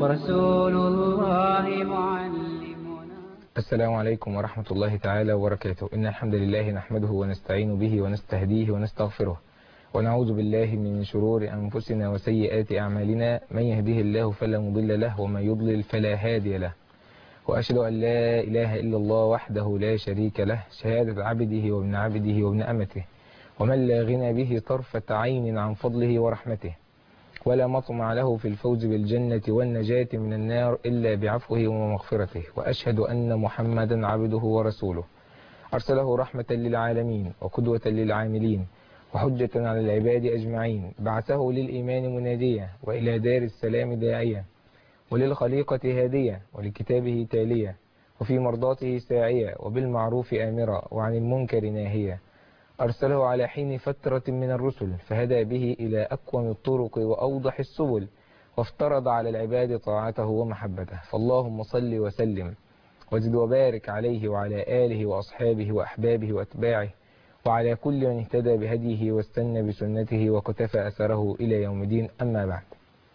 ورسول الله معلمنا. السلام عليكم ورحمة الله تعالى وبركاته. إن الحمد لله نحمده ونستعين به ونستهديه ونستغفره، ونعوذ بالله من شرور أنفسنا وسيئات أعمالنا. من يهده الله فلا مضل له، ومن يضلل فلا هادي له. وأشهد أن لا إله إلا الله وحده لا شريك له، شهادة عبده وابن عبده وابن أمته، ومن لا غنى به طرفة عين عن فضله ورحمته، ولا مطمع له في الفوز بالجنة والنجاة من النار إلا بعفوه ومغفرته. وأشهد أن محمدا عبده ورسوله، أرسله رحمة للعالمين وقدوة للعاملين وحجة على العباد أجمعين. بعثه للإيمان مناديا، وإلى دار السلام داعيا، وللخليقة هادية، ولكتابه تالية، وفي مرضاته ساعية، وبالمعروف آمرا، وعن المنكر ناهيا. أرسله على حين فترة من الرسل، فهدى به إلى أقوم الطرق وأوضح السبل، وافترض على العباد طاعته ومحبته. فاللهم صل وسلم وزد وبارك عليه وعلى آله وأصحابه وأحبابه وأتباعه، وعلى كل من اهتدى بهديه واستنى بسنته وقتفى أثره إلى يوم الدين. أما بعد،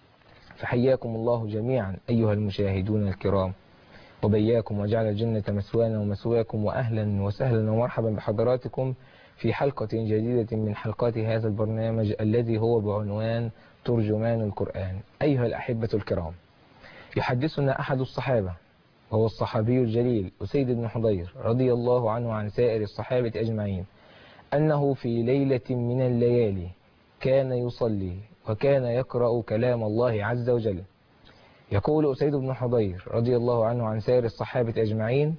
فحياكم الله جميعا أيها المشاهدون الكرام، وبياكم وجعل الجنة مسوانا ومسواكم، وأهلا وسهلا ومرحبا بحضراتكم في حلقة جديدة من حلقات هذا البرنامج الذي هو بعنوان ترجمان القرآن. أيها الأحبة الكرام، يحدثنا أحد الصحابة، وهو الصحابي الجليل أسيد بن حضير رضي الله عنه عن سائر الصحابة أجمعين، أنه في ليلة من الليالي كان يصلي وكان يقرأ كلام الله عز وجل. يقول أسيد بن حضير رضي الله عنه عن سائر الصحابة أجمعين: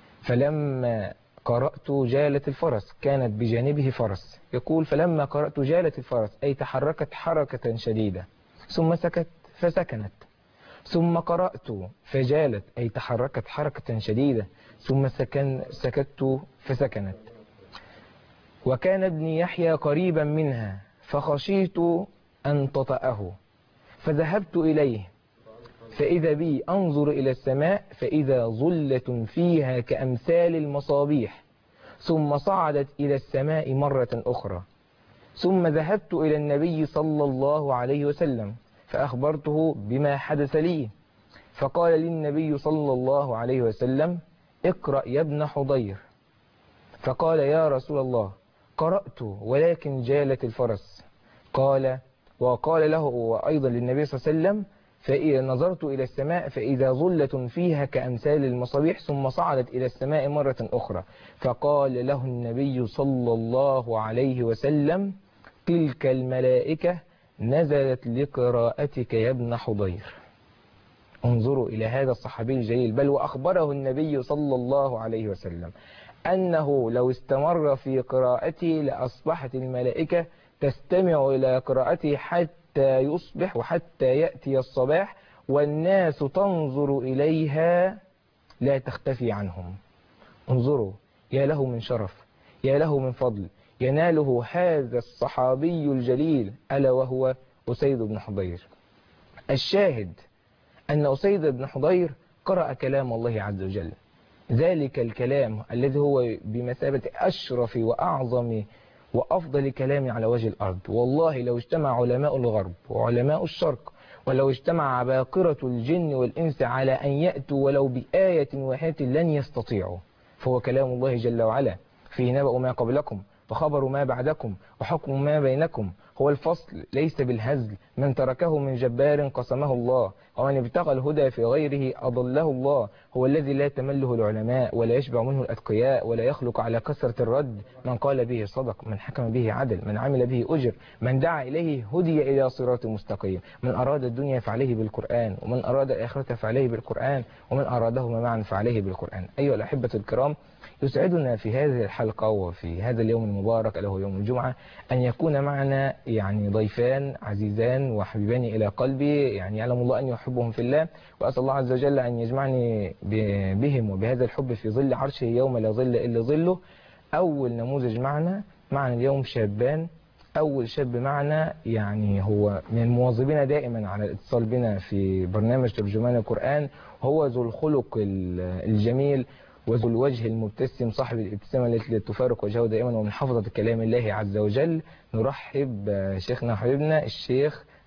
فلما قرأت جالت الفرس، كانت بجانبه فرس. يقول: فلما قرأت جالت الفرس، أي تحركت حركة شديدة، ثم سكت فسكنت، ثم قرأت فجالت، أي تحركت حركة شديدة، ثم سكت فسكنت. وكان ابني يحيى قريبا منها، فخشيت أن تطأه، فذهبت إليه، فإذا بي أنظر إلى السماء، فإذا ظلة فيها كأمثال المصابيح، ثم صعدت إلى السماء مرة أخرى. ثم ذهبت إلى النبي صلى الله عليه وسلم، فأخبرته بما حدث لي، فقال لي النبي صلى الله عليه وسلم: اقرأ يا ابن حضير. فقال: يا رسول الله، قرأت ولكن جالت الفرس. وقال له وأيضا للنبي صلى الله عليه وسلم: فإذا نظرت إلى السماء فإذا ظلة فيها كأمثال المصابيح، ثم صعدت إلى السماء مرة أخرى. فقال له النبي صلى الله عليه وسلم: تلك الملائكة نزلت لقراءتك يا ابن حضير. انظروا إلى هذا الصحابي الجليل، بل وأخبره النبي صلى الله عليه وسلم أنه لو استمر في قراءته لأصبحت الملائكة تستمع إلى قراءته حتى يصبح وحتى يأتي الصباح، والناس تنظر إليها لا تختفي عنهم. انظروا، يا له من شرف، يا له من فضل يناله هذا الصحابي الجليل، ألا وهو أسيد بن حضير. الشاهد أن أسيد بن حضير قرأ كلام الله عز وجل، ذلك الكلام الذي هو بمثابة أشرف وأعظم وأفضل كلام على وجه الأرض. والله لو اجتمع علماء الغرب وعلماء الشرق، ولو اجتمع عباقرة الجن والإنس على أن يأتوا ولو بآية واحدة لن يستطيعوا. فهو كلام الله جل وعلا، فيه نبأ ما قبلكم وخبر ما بعدكم وحكم ما بينكم. هو الفصل ليس بالهزل، من تركه من جبار قسمه الله، ومن ابتغى الهدى في غيره أضله الله. هو الذي لا تمله العلماء ولا يشبع منه الأتقياء ولا يخلق على كثرة الرد. من قال به صدق، من حكم به عدل، من عمل به أجر، من دعا إليه هدي إلى صراط مستقيم. من أراد الدنيا فعليه بالقرآن، ومن أراد الآخرة فعليه بالقرآن، ومن أرادهما معا فعليه بالقرآن. أيها الأحبة الكرام، يسعدنا في هذه الحلقة وفي هذا اليوم المبارك اللي هو يوم الجمعة أن يكون معنا ضيفان عزيزان وحبيبان إلى قلبي، يعلم الله أن يحبهم في الله، وأسأل الله عز وجل أن يجمعني بهم وبهذا الحب في ظل عرشه يوم لا ظل إلا ظله. أول نموذج معنا اليوم شابان. أول شاب معنا هو من المواظبين دائما على الاتصال بنا في برنامج ترجمان القرآن، هو ذو الخلق الجميل وذو الوجه المبتسم، صاحب الابتسامة التي لا تفارق وجهه دائما، ومن حفظة كلام الله عز وجل. نرحب شيخنا وحبيبنا الشيخ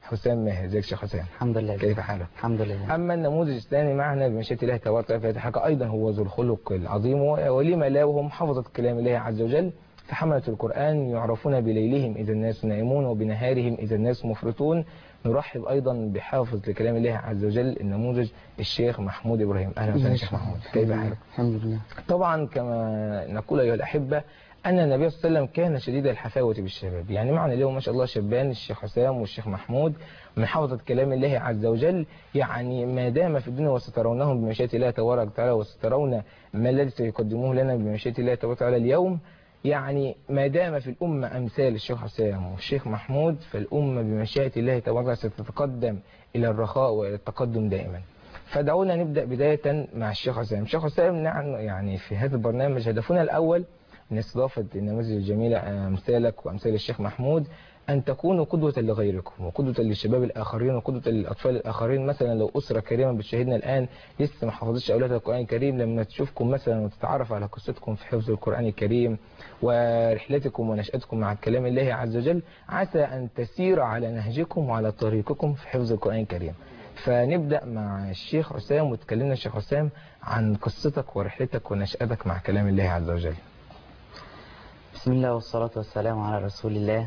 حسام ماهر. ازيك يا شيخ حسام؟ الحمد لله. كيف حالك؟ الحمد لله. أما النموذج الثاني معنا بمشيئة الله تبارك وتعالى أيضا هو ذو الخلق العظيم، ولما لا وهم حفظة كلام الله عز وجل، فحملة القرآن يعرفون بليلهم إذا الناس نائمون وبنهارهم إذا الناس مفرطون. نرحب أيضا بحافظ لكلام الله عز وجل النموذج الشيخ محمود إبراهيم. أهلا وسهلا شيخ محمود، كيف حالك؟ الحمد لله. طبعا كما نقول أيها الأحبة أن النبي صلى الله عليه وسلم كان شديد الحفاوة بالشباب، يعني معنى اليوم ما شاء الله شبان الشيخ حسام والشيخ محمود من حفظة كلام الله عز وجل، يعني ما دام في الدنيا وسترونهم بمشيئة الله تبارك وتعالى، وسترون ما الذي سيقدموه لنا بمشيئة الله تبارك وتعالى اليوم. يعني ما دام في الأمة أمثال الشيخ حسام والشيخ محمود، فالأمة بمشيئة الله تبارك وتعالى ستتقدم إلى الرخاء وإلى التقدم دائما. فدعونا نبدأ بداية مع الشيخ حسام. الشيخ حسام نعم يعني في هذا البرنامج هدفنا الأول من استضافة النماذج الجميلة أمثالك وأمثال الشيخ محمود أن تكونوا قدوة لغيركم وقدوة للشباب الآخرين وقدوة للأطفال الآخرين. مثلا لو أسرة كريمة بتشاهدنا الآن لسه ما حفظتش أولادها القرآن الكريم، لما تشوفكم مثلا وتتعرف على قصتكم في حفظ القرآن الكريم ورحلتكم ونشأتكم مع كلام الله عز وجل، عسى أن تسير على نهجكم وعلى طريقكم في حفظ القرآن الكريم. فنبدأ مع الشيخ حسام، وتكلمنا الشيخ حسام عن قصتك ورحلتك ونشأتك مع كلام الله عز وجل. بسم الله والصلاة والسلام على رسول الله.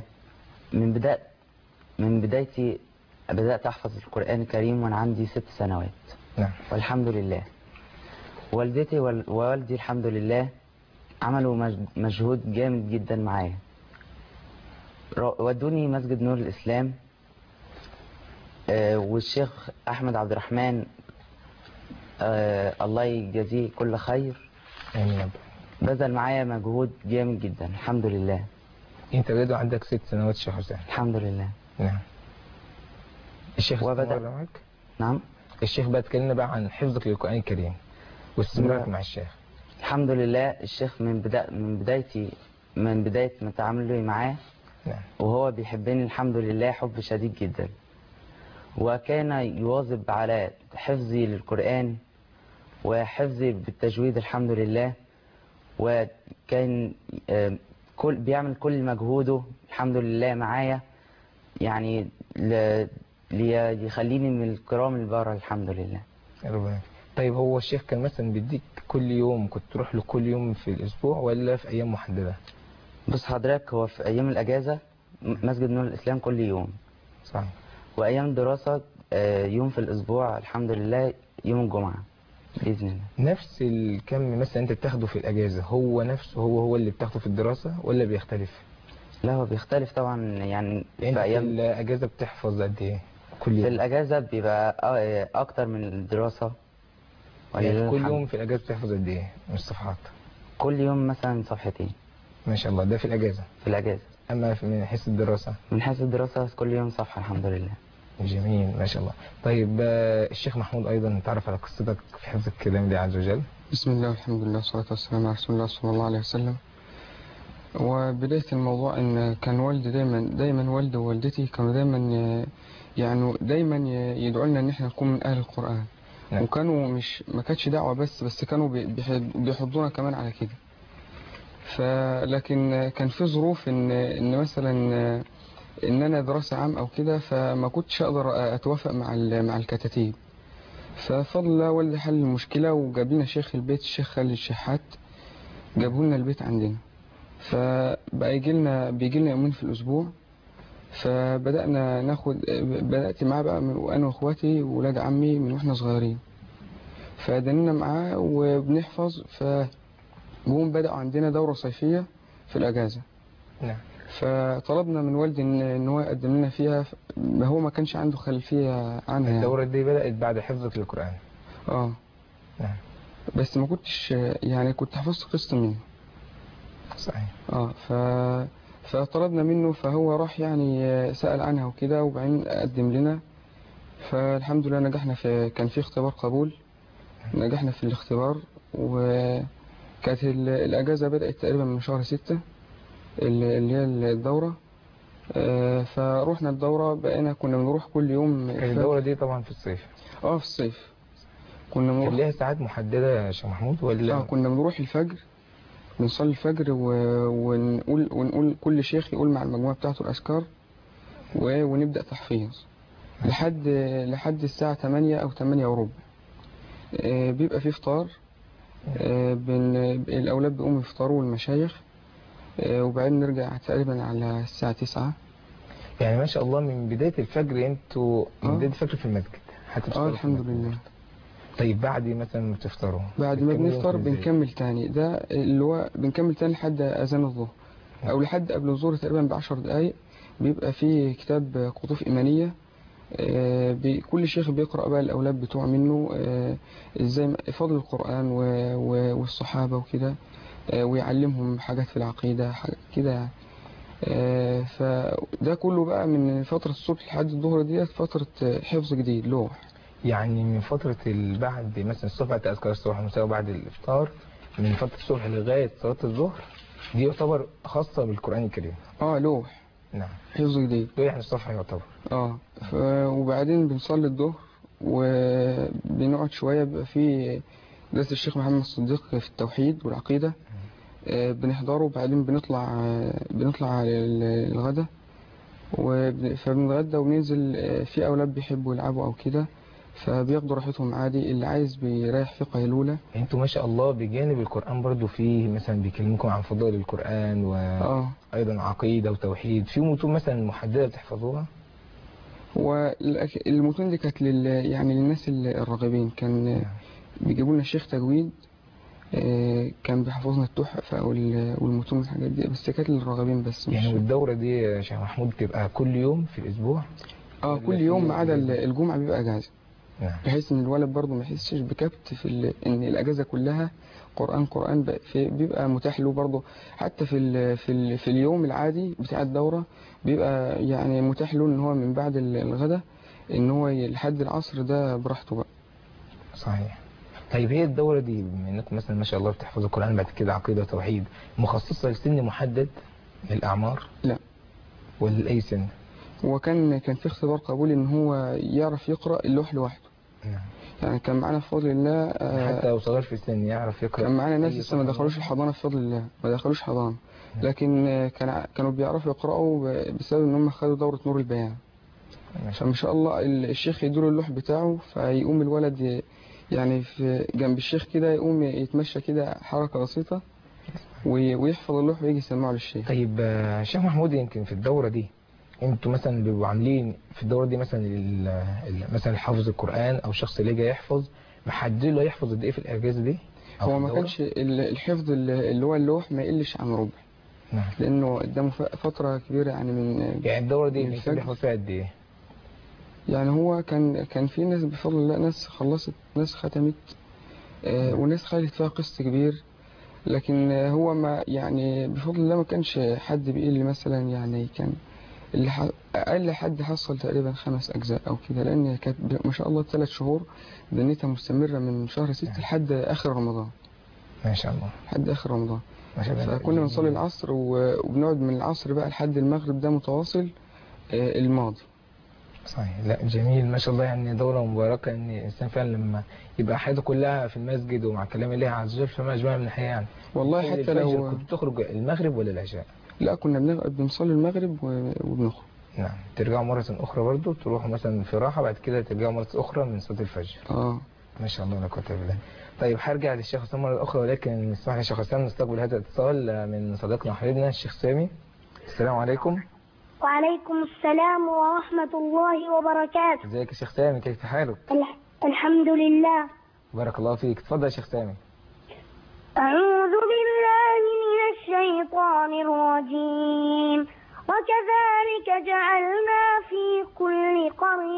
من بدايتي بدأت أحفظ القرآن الكريم وأنا عندي 6 سنوات. نعم. والحمد لله. والدتي ووالدي الحمد لله عملوا مجهود جامد جدا معايا. ودوني مسجد نور الإسلام، والشيخ أحمد عبد الرحمن الله يجازيه كل خير آمين. بذل معايا مجهود جامد جدا الحمد لله. انت بدأ عندك 6 سنوات الشيخ حسام. الحمد لله. نعم. الشيخ وبدأ معك؟ نعم. الشيخ بقى تكلمنا بقى عن حفظك للقرآن الكريم واستمرارك مع الشيخ. الحمد لله. الشيخ من بداية ما تعاملي معاه، نعم. وهو بيحبني الحمد لله حب شديد جدا، وكان يواظب على حفظي للقرآن وحفظي بالتجويد الحمد لله، وكان بيعمل كل مجهوده الحمد لله معايا، يعني ليخليني من الكرام البارة الحمد لله. ربنا. طيب هو الشيخ كان مثلا بيديك كل يوم، كنت تروح له كل يوم في الأسبوع ولا في أيام محددة؟ بص حضرتك، هو في أيام الأجازة مسجد نور الإسلام كل يوم. صحيح. وأيام الدراسة يوم في الأسبوع الحمد لله يوم الجمعة بإذن الله. نفس الكم مثلا أنت بتاخده في الأجازة هو نفسه هو اللي بتاخده في الدراسة ولا بيختلف؟ لا هو بيختلف طبعا. يعني في أيام الأجازة بتحفظ قد إيه؟ كل يوم؟ في الأجازة بيبقى أكتر من الدراسة. يعني كل يوم في الأجازة بتحفظ قد إيه من الصفحات؟ كل يوم مثلا 2 صفحات. ما شاء الله، ده في الأجازة. في الأجازة. أما من حيث الدراسة؟ من حيث الدراسة كل يوم صفحة الحمد لله. جميل ما شاء الله. طيب الشيخ محمود أيضا نتعرف على قصتك في حفظ الكلام الله عز وجل. بسم الله والحمد لله والصلاة والسلام على رسول الله صلى الله عليه وسلم. وبداية الموضوع ان كان والدي دايما والدي ووالدتي كانوا دايما يدعوا لنا ان احنا نكون من اهل القرآن. نعم. وكانوا ما كانتش دعوة بس كانوا بيحضونا كمان على كده. لكن كان في ظروف ان مثلا ان انا دراسة عام او كده، فما كنتش اقدر اتوافق مع الكتاتيب. ففضل الله والدي حل المشكلة وجاب لنا شيخ البيت، الشيخ خالد الشحات، جابوا لنا البيت عندنا. فبقى بيجي لنا يومين في الأسبوع. فبدأنا بدأت معاه بقى أنا وأخواتي وولاد عمي من وإحنا صغيرين. فدنينا معاه وبنحفظ. فجم بدأوا عندنا دورة صيفية في الأجازة. نعم. فطلبنا من والدي إن هو يقدم لنا فيها. هو ما كانش عنده خلفية عنها. الدورة دي بدأت بعد حفظك للقرآن. نعم. بس ما كنتش يعني كنت حفظت قسط منه. صحيح. فطلبنا منه، فهو راح يعني سأل عنها وكده وبعدين قدم لنا. فالحمد لله نجحنا كان في اختبار قبول، نجحنا في الاختبار. وكانت الأجازة بدأت تقريبا من شهر 6 اللي هي الدورة. فروحنا الدورة، كنا بنروح كل يوم. الدورة دي طبعا في الصيف. في الصيف كنا بنروح. كان ليها ساعات محددة يا شيخ محمود ولا؟ كنا بنروح الفجر، بنصلي الفجر ونقول كل شيخ يقول مع المجموعة بتاعته الأذكار ونبدأ تحفيظ. لحد الساعة 8 أو 8 وربع. بيبقى فيه فطار. الأولاد بيقوموا يفطروا والمشايخ، وبعدين نرجع تقريبا على الساعة 9. يعني ما شاء الله من بداية الفجر انتوا من بداية الفجر في المسجد هتفطروا؟ الحمد لله. طيب بعد مثلا ما بتفطروا، بعد ما بنفطر بنكمل تاني، ده اللي هو بنكمل تاني لحد أذان الظهر أو لحد قبل الظهر تقريبا ب10 دقايق. بيبقى فيه كتاب قطوف إيمانية، كل شيخ بيقرأ بقى الأولاد بتوع منه ازاي فضل القرآن والصحابة وكده، ويعلمهم حاجات في العقيدة كده يعني. فده كله بقى من فترة الصبح لحد الظهر ديت فترة حفظ جديد لوح. يعني من فترة بعد مثلا الصبح بعد أذكار الصبح والمساء وبعد الإفطار، من فترة الصبح لغاية صلاة الظهر دي يعتبر خاصة بالقرآن الكريم. لوح. نعم، حفظ جديد. لوح الصفحة يعتبر. وبعدين بنصلي الظهر وبنقعد شوية، بيبقى في درس الشيخ محمد الصديق في التوحيد والعقيدة، بنحضره. وبعدين بنطلع على الغدا، فبنتغدى وبننزل. في أولاد بيحبوا يلعبوا أو كده فبياخدوا راحتهم عادي، اللي عايز بيريح في قيلولة. انتوا ما شاء الله بجانب القرآن برضو فيه مثلا بيكلمكم عن فضائل القرآن وأيضا عقيدة وتوحيد، في متون مثلا محددة بتحفظوها؟ والمتون دي كانت يعني للناس الراغبين. كان بيجيبوا لنا الشيخ تجويد، كان بيحفظنا التحف والمتون والحاجات دي، بس كانت للراغبين بس. يعني والدورة دي يا شيخ محمود بتبقى كل يوم في الأسبوع؟ كل يوم ما عدا الجمعة بيبقى اجازة. نعم. بحيث ان الولد برضه ما يحسش بكبت ان الاجازة كلها قرآن بيبقى متاح له برضه. حتى في اليوم العادي بتاع الدورة بيبقى يعني متاح له ان هو من بعد الغداء ان هو لحد العصر ده براحته بقى. صحيح. طيب هي الدورة دي بما انكم مثلا ما شاء الله بتحفظوا القرآن بعد كده عقيدة وتوحيد، مخصصة لسن محدد للأعمار؟ لا. ولا لأي سن؟ هو كان في اختبار قبول ان هو يعرف يقرأ اللوح لوحده. نعم. يعني كان معانا بفضل الله حتى لو صغير في السن يعرف يقرأ. كان معانا ناس لسه ما دخلوش الحضانة بفضل الله، ما دخلوش حضانة، لكن كانوا بيعرفوا يقرأوا بسبب ان هم خدوا دورة نور البيان. فما شاء الله الشيخ يدور اللوح بتاعه، فيقوم الولد يعني في جنب الشيخ كده يقوم يتمشى كده حركة بسيطة ويحفظ اللوح ويجي يسمعه للشيخ. طيب شيخ محمود، يمكن في الدورة دي انتوا مثلا بيبقوا عاملين في الدورة دي مثلا مثلا حافظ القرآن او شخص اللي جاي يحفظ محدد له يحفظ قد ايه في الاجازة دي؟ هو ما كانش الحفظ اللي هو اللوح ما يقلش عن ربع. نعم. لانه قدامه فترة كبيرة يعني يعني الدورة دي كان بيحفظ فيها قد ايه؟ يعني هو كان في ناس بفضل الله، ناس خلصت، ناس ختمت، وناس خلت فيها قسط كبير. لكن هو ما يعني بفضل الله ما كانش حد بيقل مثلا، يعني كان أقل حد حصل تقريبا 5 أجزاء أو كده، لأن كانت ما شاء الله 3 شهور دنيتها مستمرة من شهر 6 لحد آخر رمضان. ما شاء الله. لحد آخر رمضان. ما شاء الله. فكنا بنصلي العصر وبنقعد من العصر بقى لحد المغرب، ده متواصل الماضي. صحيح. لا جميل ما شاء الله، يعني دورة مباركة ان الانسان فعلا لما يبقى حياته كلها في المسجد ومع كلام الله عز وجل فما اجمل من الحياة يعني. والله حتى لو كنت تخرج المغرب ولا العشاء؟ لا، كنا بنصلي المغرب وبنخرج. نعم. ترجعوا مرة أخرى برضو، تروحوا مثلا في راحة بعد كده ترجعوا مرة أخرى من صلاة الفجر. ما شاء الله لا قوة إلا بالله. طيب هرجع للشيخ حسام مرة أخرى، ولكن اسمح لي يا شيخ حسام نستقبل هذا الاتصال من صديقنا وحبيبنا الشيخ سامي. السلام عليكم. وعليكم السلام ورحمة الله وبركاته. ازيك يا شيخ سامي، كيف حالك؟ الحمد لله. بارك الله فيك. تفضل يا شيخ سامي. أعوذ بالله من الشيطان الرجيم. وكذلك جعلنا في كل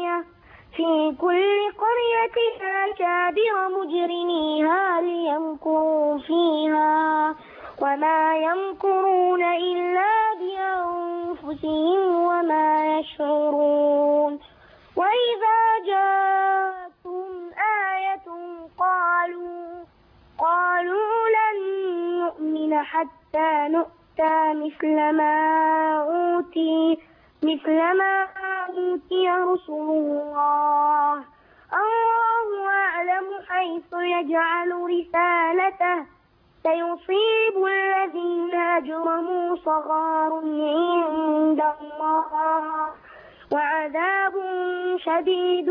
قرية أكابر مجرميها ليمكروا فيها وما يمكرون إلا بأنفسهم وما يشعرون. وإذا جاءتهم آية قالوا لن نؤمن حتى نؤتى مثل ما أوتي رسل الله أعلم حيث يجعل رسالته سيصيب الذين أجرموا صغار عند الله وعذاب شديد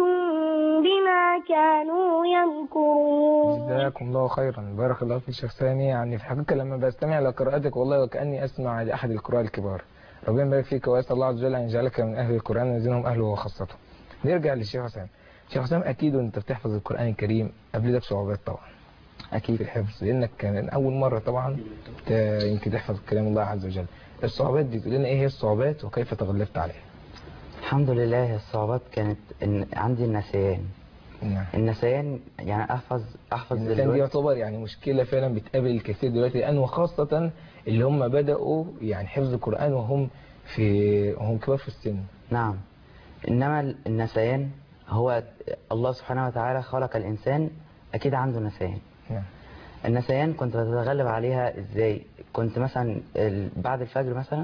بما كانوا يمكرون. جزاكم الله خيرا، بارك الله فيك شيخ سامي. يعني في الحقيقة لما بستمع لقراءتك والله وكأني أسمع لأحد القراء الكبار. ربنا يبارك فيك وأسأل الله عز وجل أن يجعلك من أهل القرآن ويزينهم أهله وخاصته. نرجع للشيخ حسام. شيخ حسام، أكيد وأنت بتحفظ القرآن الكريم قابلتك صعوبات طبعا أكيد في الحفظ، لأنك كان أول مرة طبعا يمكن تحفظ كلام الله عز وجل. الصعوبات دي تقول لنا إيه هي الصعوبات وكيف تغلبت عليها؟ الحمد لله. الصعوبات كانت إن عندي النسيان. نعم. النسيان يعني أحفظ النسيان دي دلوقتي. يعتبر يعني مشكلة فعلا بتقابل الكثير دلوقتي الآن، وخاصة اللي هم بدأوا يعني حفظ القرآن وهم كبار في السن. نعم. إنما النسيان هو الله سبحانه وتعالى خلق الإنسان أكيد عنده نسيان. نعم. النسيان كنت بتغلب عليها إزاي؟ كنت مثلا بعد الفجر مثلا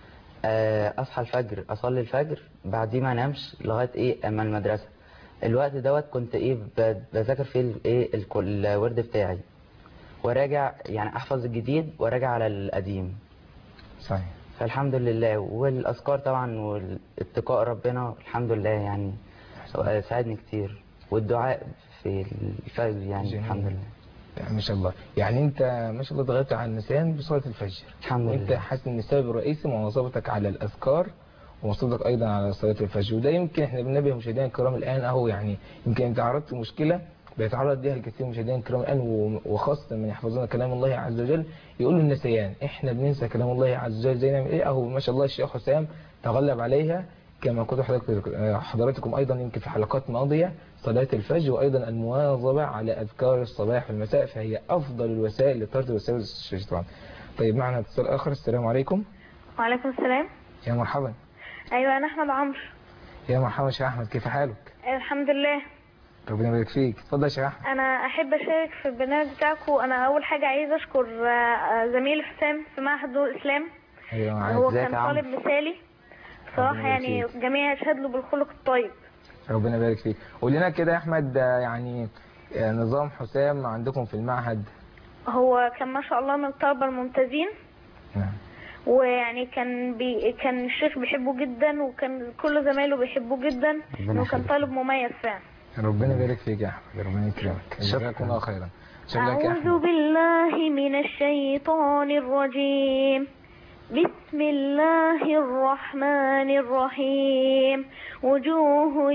أصحى الفجر أصلي الفجر، بعديه ما أنامش لغاية أما المدرسة. الوقت دوت كنت بذاكر فيه الورد بتاعي، وراجع يعني أحفظ الجديد وراجع على القديم. صحيح. فالحمد لله. والأذكار طبعا والاتقاء ربنا الحمد لله يعني ساعدني كتير، والدعاء في الفجر يعني جميل. الحمد لله. ما شاء الله. يعني انت ما شاء الله اتغلبت على النسيان بصلاة الفجر. الحمد وانت لله. حاسس ان السبب الرئيسي مواظبتك على الاذكار ومواظبتك ايضا على صلاة الفجر، وده يمكن احنا بننبه مشاهدينا الكرام الان اهو. يعني يمكن انت عرضت مشكلة بيتعرض ليها الكثير من مشاهدينا الكرام الان، وخاصة من يحفظون كلام الله عز وجل يقولوا النسيان. احنا بننسى كلام الله عز وجل، زي نعمل ايه؟ اهو ما شاء الله الشيخ حسام تغلب عليها كما كنت حضراتكم ايضا يمكن في حلقات ماضية. صلاة الفجر وايضا المواظبة على اذكار الصباح والمساء فهي افضل الوسائل لطرد وساوس الشيطان. طيب معنا اتصال اخر. السلام عليكم. وعليكم السلام. يا مرحبا. ايوه انا احمد عمرو. يا مرحبا شيخ احمد، كيف حالك؟ الحمد لله. ربنا يبارك فيك. اتفضل يا شيخ احمد. انا احب اشارك في البرنامج بتاعكم. انا اول حاجه عايزه اشكر زميلي حسام في معهد نور الاسلام. ايوه هو ازيك كان يا عمرو؟ طالب مثالي بصراحه، ربنا يبارك يعني فيك. جميع يشهد له بالخلق الطيب. ربنا يبارك فيك. قول لنا كده يا احمد، يعني نظام حسام عندكم في المعهد؟ هو كان ما شاء الله من الطلبه الممتازين، نعم. ويعني كان الشيخ بيحبه جدا، وكان كل زمايله بيحبوه جدا، انه كان يخليك. طالب مميز فعلا. ربنا يبارك فيك يا احمد، ربنا يكرمك. جزاكم الله خيرا. شكرا لك يا أعوذ احمد. بالله من الشيطان الرجيم. بسم الله الرحمن الرحيم. وجوه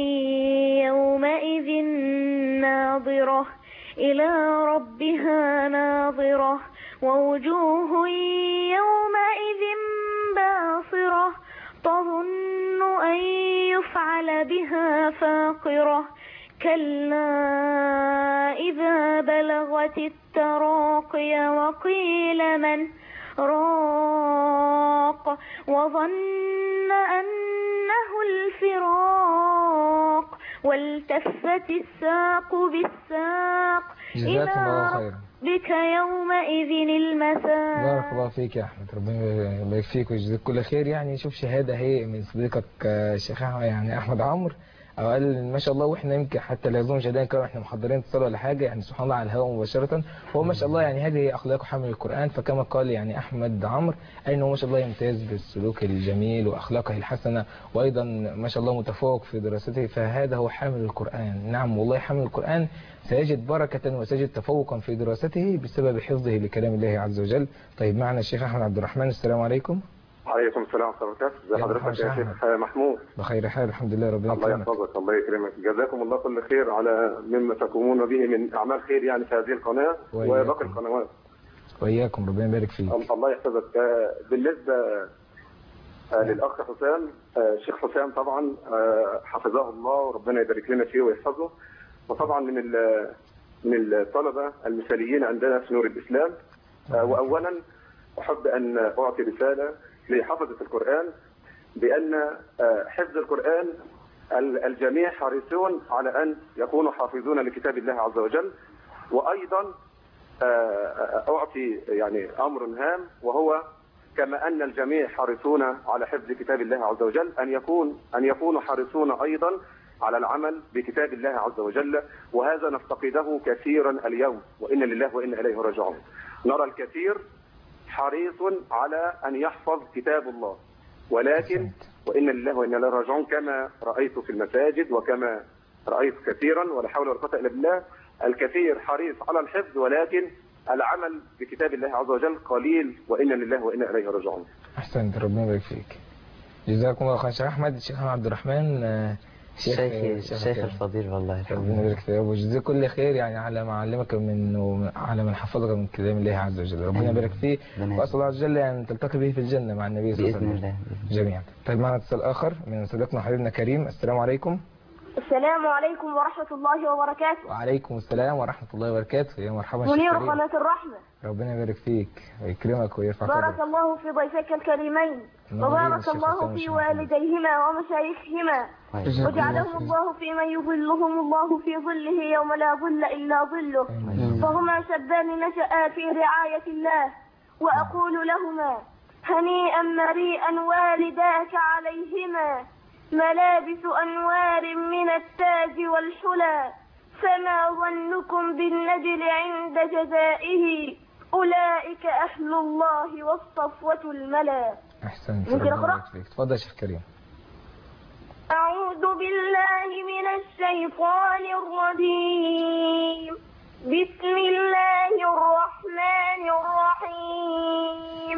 يومئذ ناظرة إلى ربها ناظرة، ووجوه يومئذ باصرة تظن أن يفعل بها فاقرة. كلا إذا بلغت التراقي وقيل من راق، وظن أنه الفراق، والتفت الساق بالساق جزاكم الله خيرا. بك يومئذ المساق. بارك الله فيك يا احمد، ربنا يبارك فيك ويجزيك كل خير. يعني شوف شهاده اهي من صديقك الشيخ يعني احمد عمرو، او قال ما شاء الله. واحنا يمكن حتى لا يظن مشاهدينا الكرام احنا محضرين اتصال ولا حاجه، يعني سبحان الله على الهواء مباشره. هو ما شاء الله يعني هذه اخلاق حامل القران، فكما قال يعني احمد عمرو انه ما شاء الله يمتاز بالسلوك الجميل واخلاقه الحسنه، وايضا ما شاء الله متفوق في دراسته، فهذا هو حامل القران. نعم والله حامل القران سيجد بركه وسيجد تفوقا في دراسته بسبب حفظه لكلام الله عز وجل. طيب معنا الشيخ احمد عبد الرحمن. السلام عليكم. عليكم السلام ورحمة الله وبركاته. ازي حضرتك يا شيخ محمود؟ بخير حال الحمد لله، ربنا الله يكرمك. يحفظك، الله يكرمك، جزاكم الله كل خير على مما تقومون به من اعمال خير يعني في هذه القناه وباقي القنوات. وإياكم ربنا يبارك فيك. الله يحفظك. بالنسبه للاخ حسام، الشيخ حسام طبعا حفظه الله وربنا يبارك لنا فيه ويحفظه، وطبعا من الطلبه المثاليين عندنا في نور الاسلام. واولا احب ان اعطي رساله لحفظة القرآن بأن حفظ القرآن الجميع حريصون على أن يكونوا حافظون لكتاب الله عز وجل. وأيضا أعطي يعني أمر هام، وهو كما أن الجميع حريصون على حفظ كتاب الله عز وجل أن يكونوا حريصون أيضا على العمل بكتاب الله عز وجل، وهذا نفتقده كثيرا اليوم، وإن لله وإنا إليه راجعون. نرى الكثير حريص على أن يحفظ كتاب الله، ولكن وإنا لله وإنا إليه راجعون، كما رأيت في المساجد وكما رأيت كثيرا، ولا حول ولا قوة إلا بالله. الكثير حريص على الحفظ، ولكن العمل بكتاب الله عز وجل قليل، وإنا لله وإنا إليه راجعون. أحسنت، ربنا يبارك فيك. جزاكم الله خير. شيخ أحمد، الشيخ أحمد عبد الرحمن، الشيخ الفضيل والله ربنا يبارك فيك يا ابو، جزاك كل خير يعني على ما علمك على من حفظك من كلام الله عز وجل، ربنا يبارك فيه، واسال الله عز وجل ان تلتقي به في الجنه مع النبي صلى الله عليه وسلم بإذن الله. جميعا. طيب معنا اتصال اخر من صديقنا حبيبنا كريم. السلام عليكم. السلام عليكم ورحمة الله وبركاته. وعليكم السلام ورحمه الله وبركاته. يا مرحبا شيخ منير كريم. قناة الرحمة. ربنا يبارك فيك ويكرمك ويرفع قدرك. بارك الله في ضيفك الكريمين، وبارك الله في والديهما ومشايخهما، وجعلهم الله في من يظلهم الله في ظله يوم لا ظل إلا ظله، فهما شابان نشأ في رعاية الله، وأقول لهما هنيئا مريئا والداك عليهما ملابس أنوار من التاج والحلى، فما ظنكم بالنجل عند جزائه، أولئك أهل الله والصفوة الملا. أحسنت، ممكن أقرأ؟ تفضل شيخ كريم. أعوذ بالله من الشيطان الرجيم، بسم الله الرحمن الرحيم.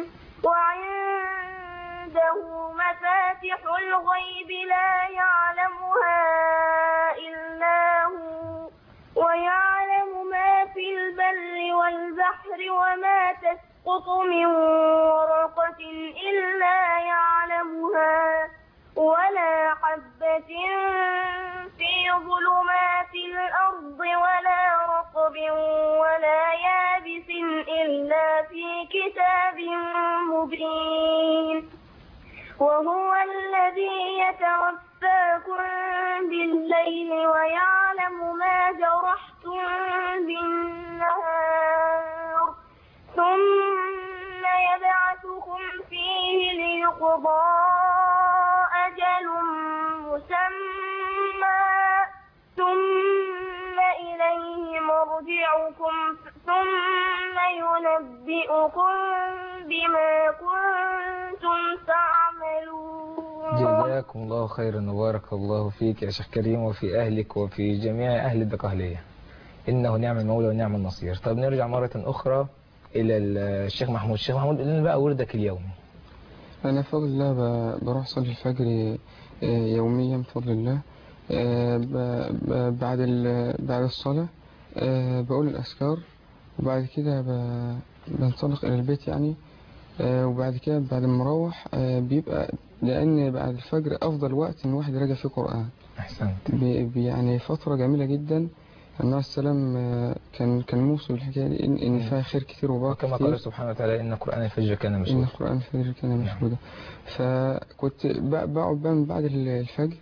وعنده مفاتح الغيب لا يعلمها إلا هو، ويعلم ما في البر والبحر، وما تسقط من ورقة إلا يعلمها، ولا حبة في ظلمات الأرض، ولا رطب ولا يابس إلا في كتاب مبين. وهو الذي يتوفاكم بالليل ويعلم ما جرحتم بالنهار، ثم يبعثكم فيه ليقضى أجل مسمى، ثم إليه مرجعكم، ثم ينبئكم بما كنتم تعملون. جزاكم الله خيرا وبارك الله فيك يا شيخ كريم، وفي أهلك وفي جميع أهل الدقهلية، إنه نعم المولى ونعم النصير. طيب نرجع مرة أخرى إلى الشيخ محمود. الشيخ محمود قل لنا بقى وردك اليومي. أنا بفضل الله بروح أصلي الفجر يوميا بفضل الله. بعد الصلاة بقول الأذكار، وبعد كده بنطلق إلى البيت يعني. وبعد كده بعد ما أروح بيبقى، لأن بعد الفجر أفضل وقت إن واحد يراجع فيه قرآن. أحسنت. يعني فترة جميلة جدا. النبي السلام كان موصي بالحكاية دي إن فيها خير كتير وبركة كما كتير. قال سبحانه وتعالى إن قرآن الفجر كان مشهودا. إن قرآن الفجر كان مشهودا. فكنت بقعد بقى من بعد الفجر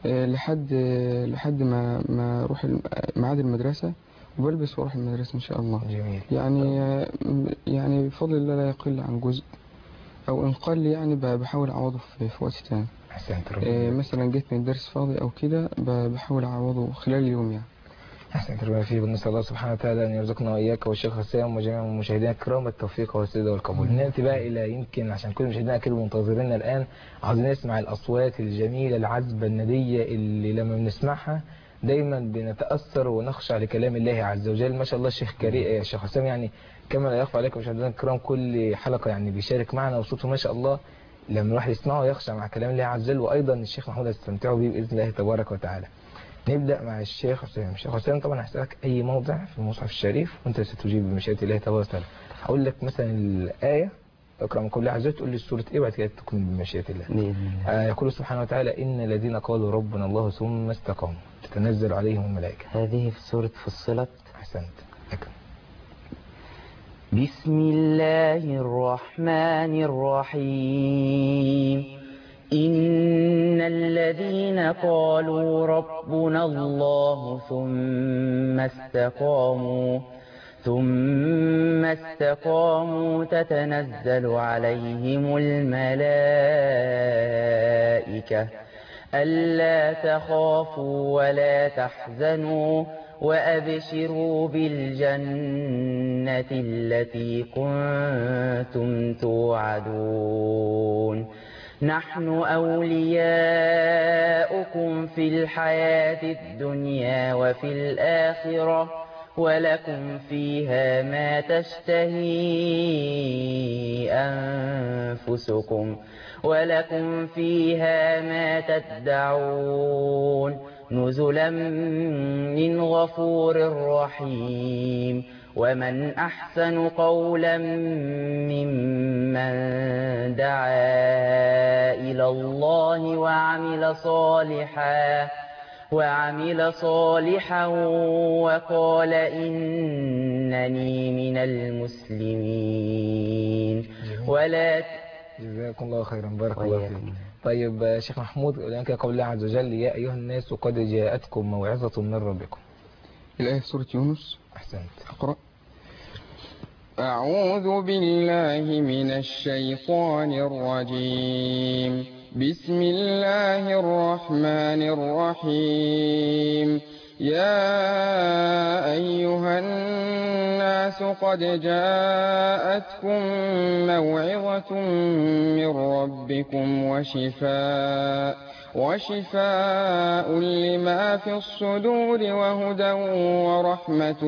لحد ما أروح ميعاد المدرسة، وبلبس وأروح المدرسة إن شاء الله. جميل. يعني بفضل الله لا يقل عن جزء، أو إن قل يعني بحاول أعوضه في وقت تاني. أحسنت. مثلا جيت من الدرس فاضي أو كده بحاول أعوضه خلال اليوم يعني. أحسنت ربنا فيه. نسأل الله سبحانه وتعالى أن يرزقنا وإياك والشيخ حسام وجميع المشاهدين الكرام التوفيق والسداد والقبول. نأتي بقى إلى، يمكن عشان كل مشاهدينا أكيد منتظريننا الآن، عاوزين نسمع الأصوات الجميلة العذبة الندية اللي لما بنسمعها دايما بنتأثر ونخشع لكلام الله عز وجل. ما شاء الله الشيخ كريم، الشيخ حسام يعني كما لا يخفى عليكم مشاهدينا الكرام كل حلقة يعني بيشارك معنا، وصوته ما شاء الله لما الواحد يسمعه يخشع مع كلام الله عز وجل، وأيضا الشيخ محمود هتستمتعوا به بإذن الله تبارك وتعالى. نبدأ مع الشيخ حسام. الشيخ حسام طبعا هسألك أي موضع في المصحف الشريف وأنت ستجيب بمشيئة الله تبارك وتعالى. هقول لك مثلا الآية، اقرأ من كل عزيز تقول لي سورة إيه، بعد كده تكون بمشيئة الله. يقول سبحانه وتعالى إن الذين قالوا ربنا الله ثم استقاموا تتنزل عليهم الملائكة. هذه في سورة فصلت. أحسنت. أكمل. بسم الله الرحمن الرحيم. إن الذين قالوا ربنا الله ثم استقاموا تتنزل عليهم الملائكة ألا تخافوا ولا تحزنوا وأبشروا بالجنة التي كنتم توعدون نحن أولياؤكم في الحياة الدنيا وفي الآخرة ولكم فيها ما تشتهي أنفسكم ولكم فيها ما تدعون نزلا من غفور رحيم ومن أحسن قولا ممن دعا إلى الله وعمل صالحا وقال إنني من المسلمين جزاكم الله خيرا. بارك الله فيك. طيب شيخ محمود، لأنك قول الله عز وجل يا أيها الناس قد جاءتكم موعظة من ربكم. الآية في سورة يونس. أحسنت. أقرأ. أعوذ بالله من الشيطان الرجيم. بسم الله الرحمن الرحيم. يا أيها الناس قد جاءتكم موعظة من ربكم وشفاء لما في الصدور وهدى ورحمة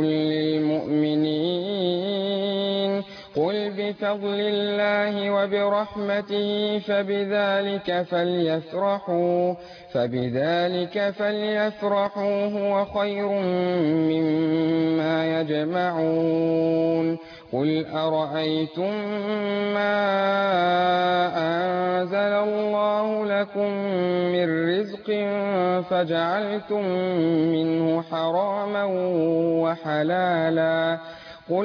للمؤمنين. قل بفضل الله وبرحمته فبذلك فليفرحوا هو خير مما يجمعون. قل أرأيتم ما أنزل الله لكم من رزق فجعلتم منه حراما وحلالا قل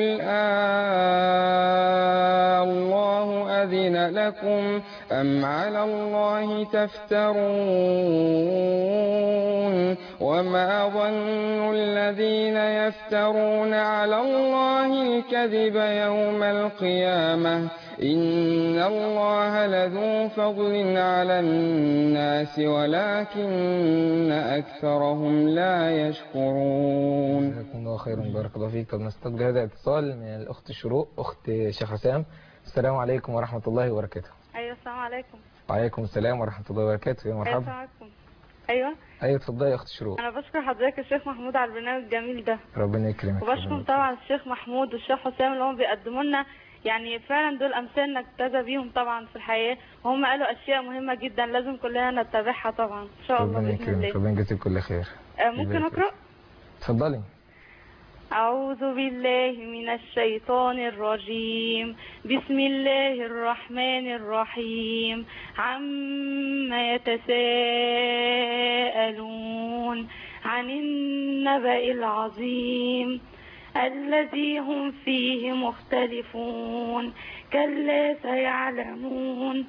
الله أذن لكم أم على الله تفترون وما ظن الذين يفترون على الله الكذب يوم القيامة إن الله لذو فضل على الناس ولكن أكثرهم لا يشكرون. جزاكم الله خيرا. بارك الله فيك. طب نستقبل هذا الاتصال من الأخت شروق، أخت شيخ حسام. السلام عليكم ورحمة الله وبركاته. ايوه السلام عليكم. وعليكم السلام ورحمة الله وبركاته. يا مرحبا. السلام عليكم. ايوه اتفضلي يا أخت شروق. انا بشكر حضرتك الشيخ محمود على البرنامج الجميل ده. ربنا يكرمك. وبشكر طبعا الشيخ محمود والشيخ حسام اللي هم بيقدموا لنا، يعني فعلا دول امثال نقتدى بيهم طبعا في الحياه، وهم قالوا اشياء مهمه جدا لازم كلنا نتبعها طبعا ان شاء الله ربنا باذن الله. يكرمك. ربنا يجزيك كل خير. ممكن اقرا؟ اتفضلي. أعوذ بالله من الشيطان الرجيم. بسم الله الرحمن الرحيم. عما يتساءلون عن النبأ العظيم الذي هم فيه مختلفون كلا سيعلمون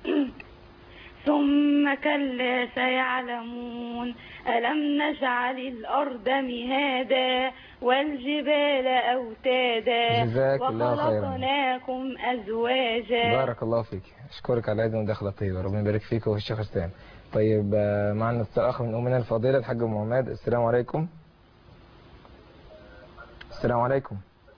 ثم كلا سيعلمون ألم نجعل الأرض مهادا والجبال أوتادا وخلقناكم أزواجا. بارك الله فيك. أشكرك على هذه المداخلة الطيبة. ربنا يبارك فيك وفي الشيخ حسام. طيب معنا اتصال آخر من أمنا الفاضلة الحاج محمد. السلام عليكم. السلام عليكم.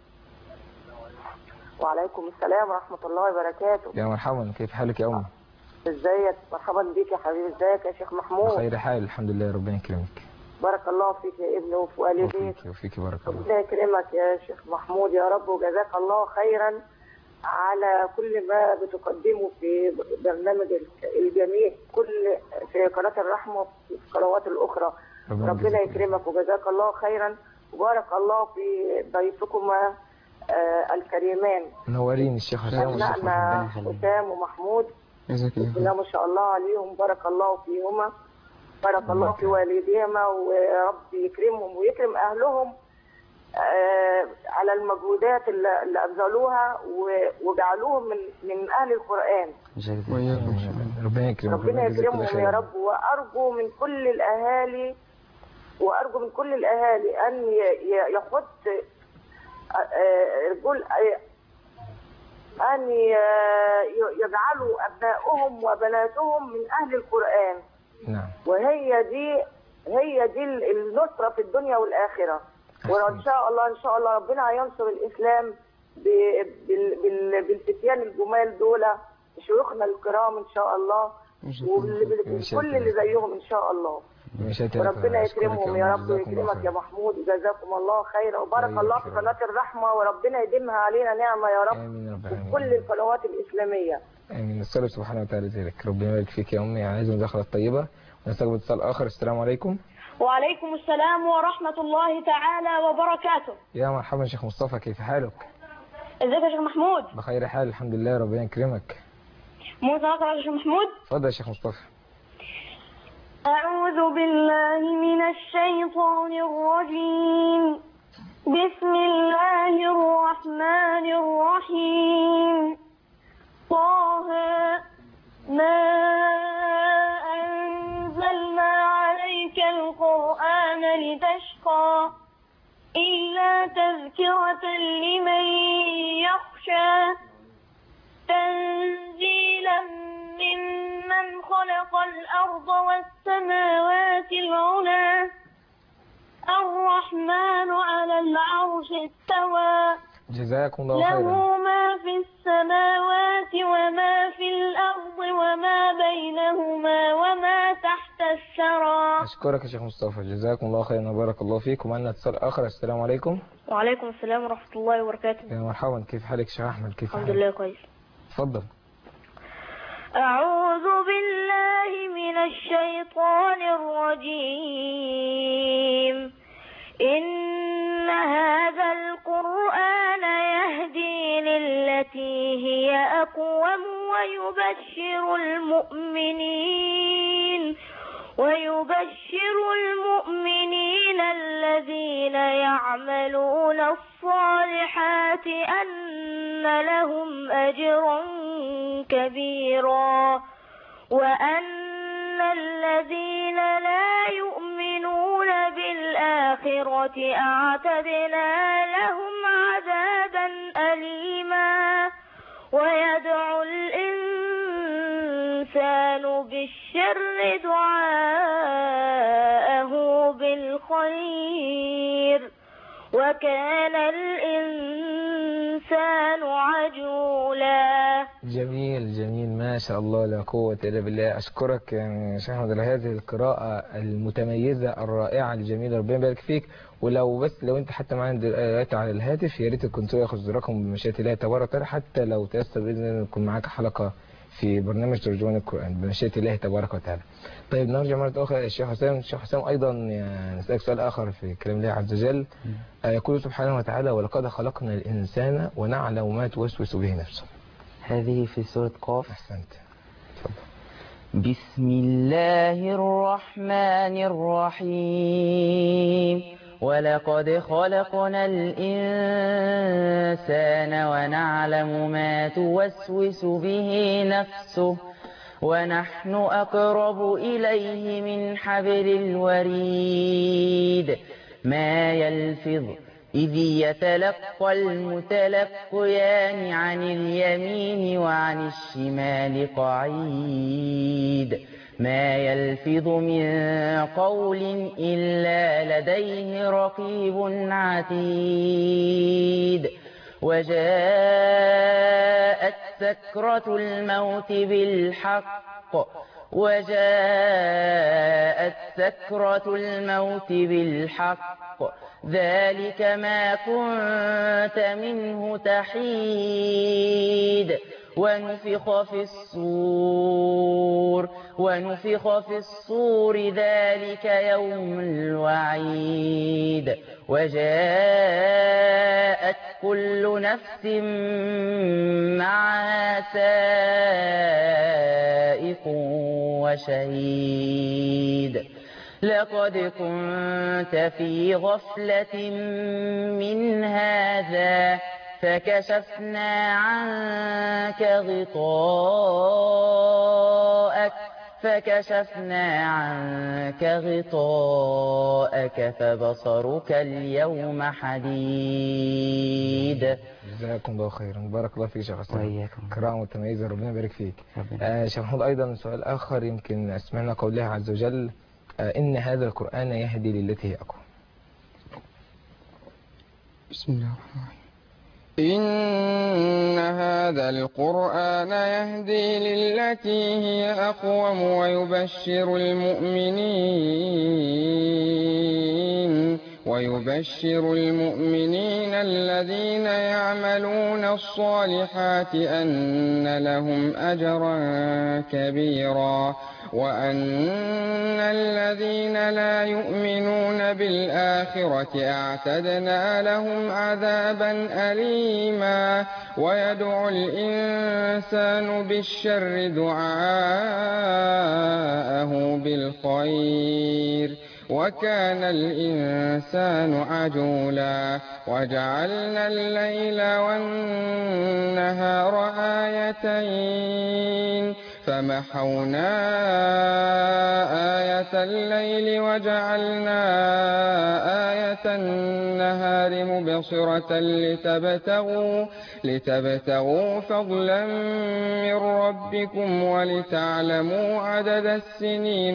وعليكم السلام ورحمة الله وبركاته. يا مرحبا، كيف حالك يا أمي؟ ازيك؟ مرحبا بيك يا حبيبي. ازيك يا شيخ محمود؟ بخير حال الحمد لله. ربنا يكرمك. بارك الله فيك يا ابني وفي والديك. وفيك بارك الله. ربنا يكرمك يا شيخ محمود يا رب، وجزاك الله خيرا على كل ما بتقدمه في برنامج الجميع في قناة الرحمة وفي القنوات الأخرى. ربنا يكرمك وجزاك الله خيرا، وبارك الله في ضيفكما الكريمان. منورين الشيخ حسام والشيخ حسام ومحمود. بسم الله ما شاء الله عليهم، بارك الله فيهما، بارك الله في والديهما، ورب يكرمهم ويكرم أهلهم على المجهودات اللي أبذلوها وجعلوهم من أهل القرآن. ربنا يكرمهم. ربنا يكرمهم يا رب. وأرجو من كل الأهالي أن يخط أن يجعلوا أبنائهم وبناتهم من أهل القرآن. نعم. وهي دي النصرة في الدنيا والآخرة. وإن شاء الله ربنا هينصر الإسلام بالفتيان الجمال دول شيوخنا الكرام ان شاء الله، وكل اللي زيهم ان شاء الله. وربنا يكرمهم يا رب ويكرمك يا محمود، جزاكم الله خيرا، وبارك الله في قناة الرحمة، وربنا يديمها علينا نعمة يا رب. آمين يا رب العالمين. وكل القنوات الإسلامية. آمين. نسأل سبحانه وتعالى ذلك. ربنا يبارك فيك يا أمي. عايز مداخلة طيبة ونستقبل اتصال آخر. السلام عليكم. وعليكم السلام ورحمة الله تعالى وبركاته. يا مرحبا شيخ مصطفى، كيف حالك؟ ازيك يا شيخ محمود؟ بخير حال الحمد لله، ربنا يكرمك. ممكن أقرأ يا شيخ محمود؟ اتفضل يا شيخ مصطفى. أعوذ بالله من الشيطان الرجيم. بسم الله الرحمن الرحيم. طه ما أنزلنا عليك القرآن لتشقى إلا تذكرة لمن يخشى تنزيلا ممن خلق الأرض والسماوات العلى الرحمن على العرش استوى جزاكم الله خيرا. له ما في السماوات وما في الأرض وما بينهما وما تحت الثرى. أشكرك يا شيخ مصطفى، جزاكم الله خيرا وبارك الله فيك. ومعنا اتصال آخر. السلام عليكم. وعليكم السلام ورحمة الله وبركاته. يا مرحبا، كيف حالك شيخ أحمد؟ كيف حالك؟ الحمد لله كويس. اتفضل. أعوذ بالله من الشيطان الرجيم. إن هذا القرآن يهدي للتي هي أقوم ويبشر المؤمنين الذين يعملون الصالحات أن لهم أجرا كبيرا وأن الذين لا يؤمنون بالآخرة أعتدنا لهم عذابا أليما. ويدعو الإنسان بالشر دعاءه بالخير وكان الإنسان عجولا. جميل جميل، ما شاء الله لا قوة إلا بالله. أشكرك يعني شيخ أحمد على هذه القراءة المتميزة الرائعة الجميلة، ربنا يبارك فيك. ولو أنت حتى معانا دلوقتي على الهاتف، يا ريت كنت ياخذ رقم بمشيئة الله تبارك وتعالى، حتى لو تيسر بإذن الله نكون معاك حلقة في برنامج ترجمان القرآن بمشيئة الله تبارك وتعالى. طيب نرجع مرة أخرى الشيخ حسام. الشيخ حسام أيضا يعني نسألك سؤال آخر في كلام الله عز وجل. يقول سبحانه وتعالى: ولقد خلقنا الإنسان ونعلم ما توسوس به نفسه. هذه في سورة قاف. أحسنت. تفضل. بسم الله الرحمن الرحيم. ولقد خلقنا الإنسان ونعلم ما توسوس به نفسه ونحن أقرب إليه من حبل الوريد. ما يلفظ إذ يتلقى المتلقيان عن اليمين وعن الشمال قعيد. ما يلفظ من قول إلا لديه رقيب عتيد. وجاءت سكرة الموت بالحق ذلك ما كنت منه تحيد. ونفخ في الصور ذلك يوم الوعيد. وجاءت كل نفس معها سائق وشهيد. لقد كنت في غفلة من هذا فكشفنا عنك غطاءك فبصرك اليوم حديد. جزاكم الله خيرا، بارك الله فيك شيخ حسام. وإياكم. قراءة متميزة، ربنا يبارك فيك. شيخ محمود أيضا سؤال آخر، يمكن سمعنا قوله عز وجل: إن هذا القرآن يهدي للتي هي أقوم. بسم الله الرحمن الرحيم. إن هذا القرآن يهدي للتي هي أقوم ويبشر المؤمنين الذين يعملون الصالحات أن لهم أجرا كبيرا وأن الذين لا يؤمنون بالآخرة أعتدنا لهم عذابا أليما ويدعو الإنسان بالشر دعاءه بالخير وكان الإنسان عجولا وجعلنا الليل والنهار آيتين فمحونا آية الليل وجعلنا آية النهار مبصرة لتبتغوا فضلا من ربكم ولتعلموا عدد السنين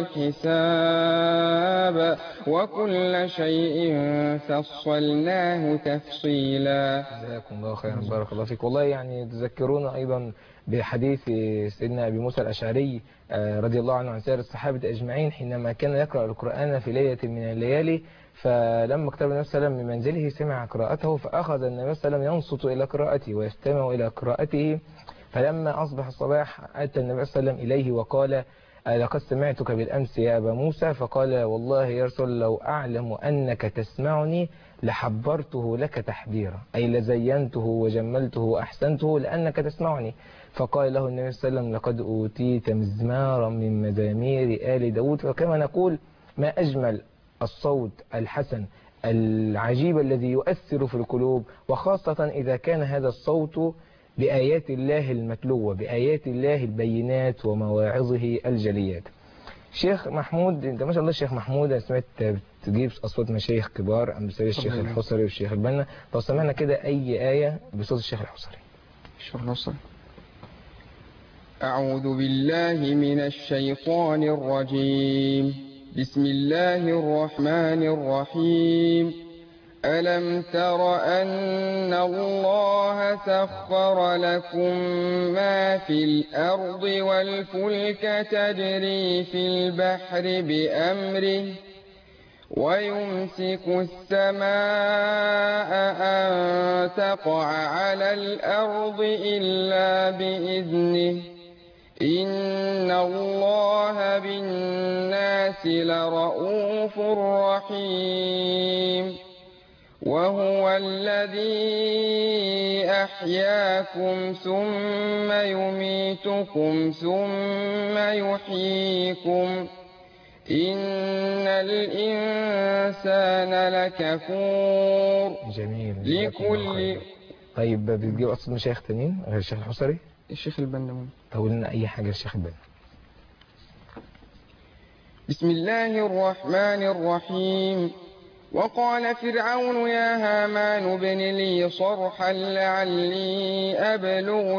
والحساب وكل شيء فصلناه تفصيلا. جزاكم الله خيرا بارك الله فيك. والله يعني تذكرونا أيضا بحديث سيدنا أبي موسى الأشعري رضي الله عنه عن سائر الصحابة أجمعين حينما كان يقرأ القرآن في ليلة من الليالي، فلما اقترب النبي صلى الله عليه وسلم من منزله سمع قراءته فأخذ النبي صلى الله عليه وسلم ينصت إلى قراءته ويستمع إلى قراءته، فلما أصبح الصباح أتى النبي صلى الله عليه وسلم إليه وقال لقد سمعتك بالأمس يا أبا موسى، فقال والله يا رسول لو أعلم أنك تسمعني لحبرته لك تحبيرا، أي لزينته وجملته وأحسنته لأنك تسمعني. فقال له النبي صلى الله عليه وسلم لقد أوتيت مزمارا من مزامير آل داود. فكما نقول ما أجمل الصوت الحسن العجيب الذي يؤثر في القلوب، وخاصة إذا كان هذا الصوت بآيات الله المتلوة، بآيات الله البينات ومواعظه الجليات. شيخ محمود، انت ما شاء الله شيخ محمود، انا سمعت بتجيب اصوات مشايخ كبار امثال الشيخ الحصري والشيخ البنا، لو سمعنا كده اي آية بصوت الشيخ الحصري. الشيخ الحصري: أعوذ بالله من الشيطان الرجيم، بسم الله الرحمن الرحيم. ألم تر أن الله سخر لكم ما في الأرض والفلك تجري في البحر بأمره ويمسك السماء أن تقع على الأرض إلا بإذنه إن الله بالناس لرؤوف رحيم. وهو الذي أحياكم ثم يميتكم ثم يحييكم إن الإنسان لكفور. جميل. لكل. طيب بتجيب أصوات مشايخ تانيين غير الشيخ الحصري؟ الشيخ البنا. قول لنا أي حاجة الشيخ البنا. بسم الله الرحمن الرحيم. وقال فرعون يا هامان ابن لي صرحا لعلي أبلغ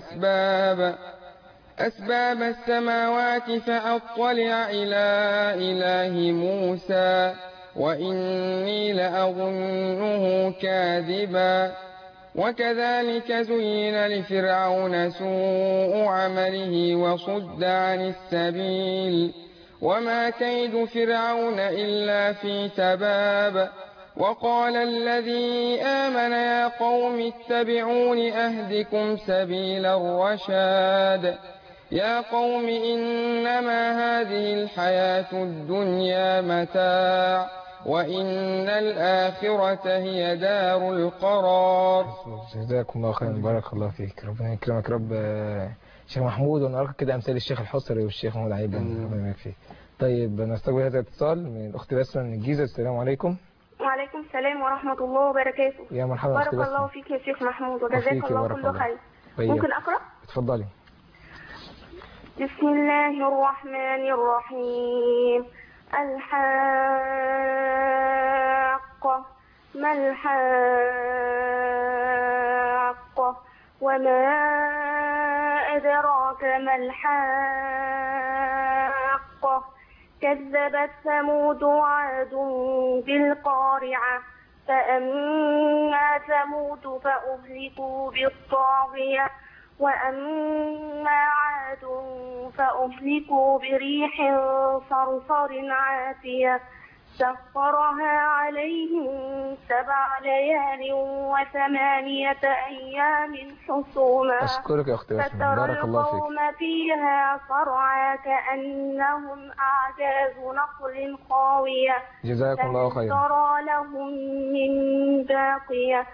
أسباب السماوات فأطلع إلى إله موسى وإني لأظنه كاذبا. وكذلك زين لفرعون سوء عمله وصد عن السبيل وما كيد فرعون إلا في تباب. وقال الذي آمن يا قوم اتبعون أهدكم سبيل الرشاد. يا قوم إنما هذه الحياة الدنيا متاع وإن الآخرة هي دار القرار. جزاكم الله خيرا بارك الله فيك، ربنا يكرمك رب. شيخ محمود ونراك كده أمثال الشيخ الحصري والشيخ محمود عيب، ربنا يبارك فيك. طيب نستقبل هذا الاتصال من الأخت بسمة من الجيزة. السلام عليكم. وعليكم السلام ورحمة الله وبركاته. يا مرحبا بارك أختي بسمة. الله فيك يا شيخ محمود وجزاك الله كل خير. ممكن أقرأ؟ اتفضلي. بسم الله الرحمن الرحيم. الحاقة ما الحاقة وما أدراك ما الحاقة كذبت ثمود وعاد بالقارعة فأما ثمود فأهلكوا بالطاغية وأما عاد فأهلكوا بريح صرصر عاتية سخرها عليهم 7 ليال و8 أيام حسوما أشكرك يا أختي بسمة، فترى بارك الله فيك. القوم فيها صرعى كأنهم أعجاز نخل خاوية جزاكم الله لم خيرا. ترى لهم من باقية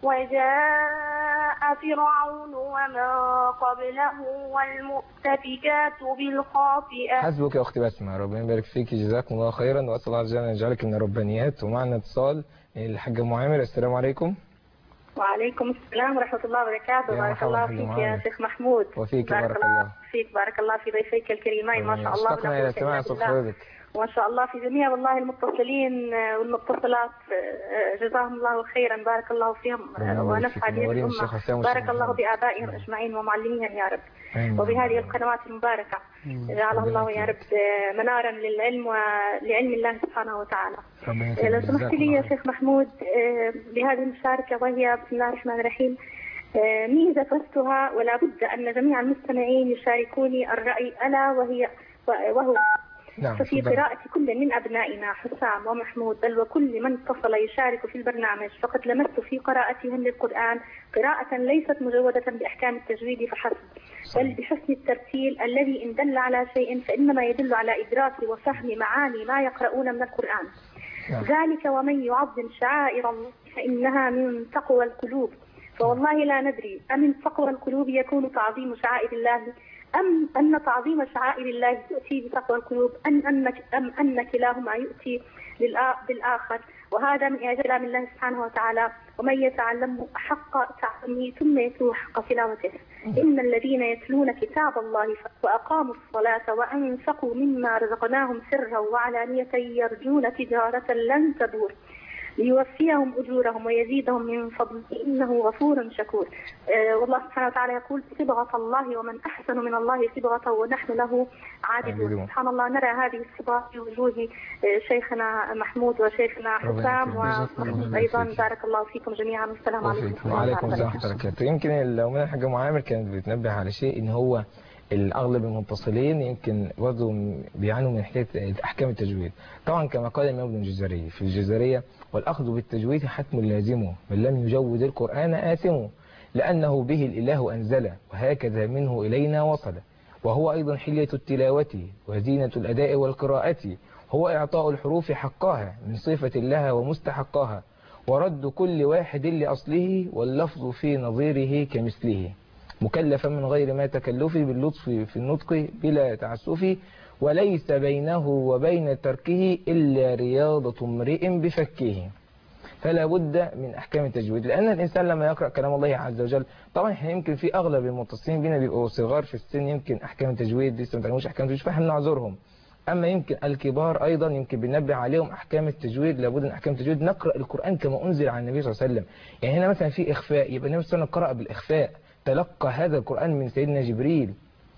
وجاء فرعون ومن قبله والمؤتفكات بالخاطئة. حسبك يا أختي بسمة، ربنا يبارك فيك، جزاكم الله خيرا، وأسأل الله عز وجل أن يجعلك من الربانيات. ومعنا اتصال الحاج أم عامر. السلام عليكم. وعليكم السلام ورحمة الله وبركاته. بارك الله فيك يا شيخ محمود. وفيك بارك الله فيك، بارك الله في ضيفيك الكريمين، ما شاء الله. اشتقنا إلى سماع صوت حضرتك. وما شاء الله في جميع والله المتصلين والمتصلات، جزاهم الله خيرا، بارك الله فيهم ونفع هذه الأمة، بارك الله بآبائهم أجمعين ومعلميهم يا رب، وبهذه القنوات المباركة جعلها الله يا رب منارا للعلم ولعلم الله سبحانه وتعالى. لو سمحت لي يا شيخ محمود بهذه المشاركة، وهي بسم الله الرحمن الرحيم ميزة درستها ولا بد أن جميع المستمعين يشاركوني الرأي، ألا وهو ففي قراءة كل من أبنائنا حسام ومحمود بل وكل من اتصل يشارك في البرنامج، فقد لمست في قراءتهم للقرآن قراءة ليست مجودة بأحكام التجويد فحسب، بل بحسن الترتيل الذي إن دل على شيء فإنما يدل على إدراك وفهم معاني ما يقرؤون من القرآن. ذلك ومن يعظم شعائر الله فإنها من تقوى القلوب، فوالله لا ندري أمن تقوى القلوب يكون تعظيم شعائر الله، أم أن تعظيم شعائر الله يؤتي بتقوى القلوب، أم أن كلاهما يؤتي بالآخر، وهذا من إعجاز كلام الله سبحانه وتعالى، ومن يتعلمه حق تعلمه ثم يتلوه حق تلاوته. إن الذين يتلون كتاب الله وأقاموا الصلاة وأنفقوا مما رزقناهم سرا وعلانية يرجون تجارة لن تبور ليوفيهم أجورهم ويزيدهم من فضله إنه غفور شكور. والله سبحانه وتعالى يقول صبغة الله ومن أحسن من الله صبغة ونحن له عابدون. سبحان الله، نرى هذه الصبغة في وجوه شيخنا محمود وشيخنا حسام ومحمود أيضا. بارك الله فيكم جميعا والسلام عليكم. وعليكم السلام ورحمة الله وبركاته. يمكن لو من الحاج معامر كانت بتنبه على شيء، إن هو الأغلب المتصلين يمكن برضه بيعانوا من حكاية أحكام التجويد. طبعا كما قال الإمام ابن الجزري في الجزرية: والأخذ بالتجويد حتم لازمه، من لم يجود القرآن آثمه، لأنه به الإله أنزله وهكذا منه إلينا وصل، وهو أيضا حلية التلاوة وزينة الأداء والقراءة، هو إعطاء الحروف حقها من صفة لها ومستحقها، ورد كل واحد لأصله واللفظ في نظيره كمثله، مكلفا من غير ما تكلف باللطف في النطق بلا تعسف، وليس بينه وبين تركه إلا رياضة امرئ بفكه. فلا بد من أحكام التجويد، لأن الإنسان لما يقرأ كلام الله عز وجل، طبعا احنا يمكن في أغلب المتصلين بنا بيبقوا صغار في السن، يمكن أحكام التجويد لسه ما تعلموش أحكام التجويد، فاحنا نعذرهم. أما يمكن الكبار أيضا يمكن بننبه عليهم أحكام التجويد، لابد من أحكام التجويد. نقرأ القرآن كما أنزل على النبي صلى الله عليه وسلم. يعني هنا مثلا في إخفاء، يبقى النبي صلى الله عليه وسلم قرأ بالإخفاء، تلقى هذا القرآن من سيدنا جبريل.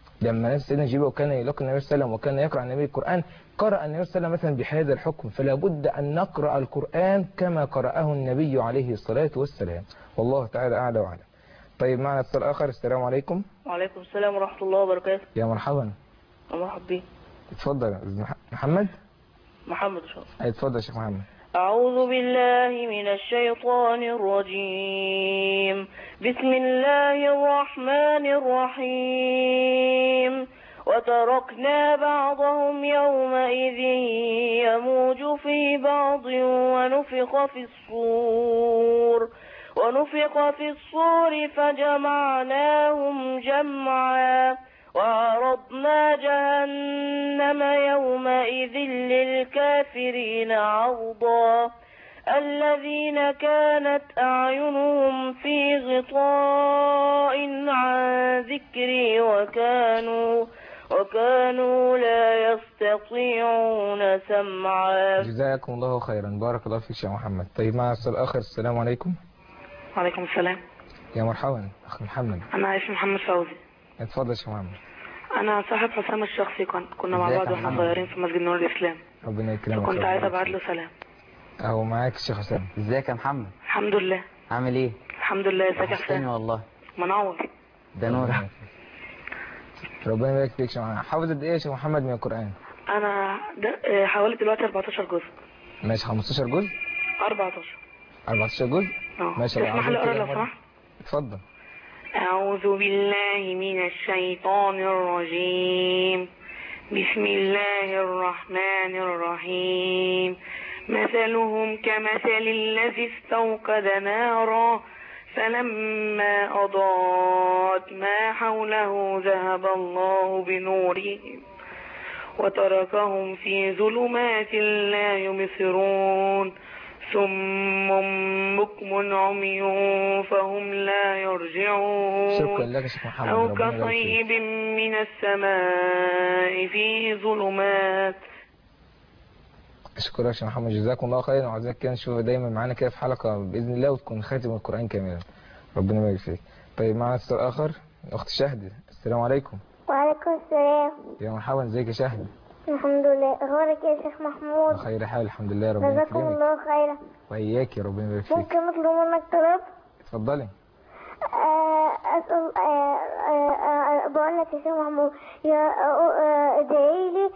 لما سيدنا جبريل وكان يلقى النبي صلى الله عليه وسلم وكان يقرأ النبي القرآن، قرأ النبي صلى الله عليه وسلم مثلا بهذا الحكم، فلا بد أن نقرأ القرآن كما قرأه النبي عليه الصلاة والسلام، والله تعالى أعلى وأعلم. طيب معنا اتصال آخر. السلام عليكم. وعليكم السلام ورحمة الله وبركاته. يا مرحبا. مرحبا بك. اتفضل يا أستاذ محمد. محمد إن شاء الله. اتفضل يا شيخ محمد. أعوذ بالله من الشيطان الرجيم. بسم الله الرحمن الرحيم. وتركنا بعضهم يومئذ يموج في بعض ونفخ في الصور فجمعناهم جمعا وعرضنا جهنم يومئذ للكافرين عرضا الذين كانت أعينهم في غطاء عن ذكري وكانوا لا يستطيعون سمعا. جزاكم الله خيرا، بارك الله فيك يا محمد. طيب مع السؤال الآخر. السلام عليكم. وعليكم السلام. يا مرحبا أخ محمد. أنا اسمي محمد فوزي. اتفضل يا شيخ محمد. أنا صاحب حسام الشخصي، كنا مع بعض واحنا صغيرين في مسجد نور الإسلام. ربنا يكرمك. كنت عايز أبعت له سلام. اهو معاك الشيخ حسام. ازيك يا محمد؟ الحمد لله. عامل ايه؟ الحمد لله. ازيك يا وحشتني حسام؟ والله. منور. ده نور. ربنا يبارك فيك يا شيخ محمد. حافظ قد ايه يا شيخ محمد من القرآن؟ انا حوالي دلوقتي 14 جزء. ماشي 15 جزء؟ 14. 14 جزء؟ ما شاء الله. اسمح لي اقرا لو سمحت؟ اتفضل. أعوذ بالله من الشيطان الرجيم. بسم الله الرحمن الرحيم. مثلهم كمثل الذي استوقد نارا فلما أضاءت ما حوله ذهب الله بنورهم وتركهم في ظلمات لا يبصرون ثم بكم عمي فهم لا يرجعون. شكرا لك يا شيخ محمد. أو كصيب من السماء فيه ظلمات. شكرا يا شيخ محمد، جزاكم الله خيرا، وعايزك كده نشوف دايما معانا كده في حلقة بإذن الله وتكون خاتم القرآن كاملا. ربنا يبارك فيك. طيب معنا اتصال آخر، أخت شهد. السلام عليكم. وعليكم السلام. يا مرحبا، ازيك يا شهد؟ الحمد لله. اخبارك يا شيخ محمود؟ بخير حال الحمد لله. ربنا يكرمك. جزاكم الله خيرا. وإياك يا ربنا يبارك فيك. ممكن نطلب منك طلب؟ اتفضلي. أسأل بقول لك يا شيخ محمود، ادعي لي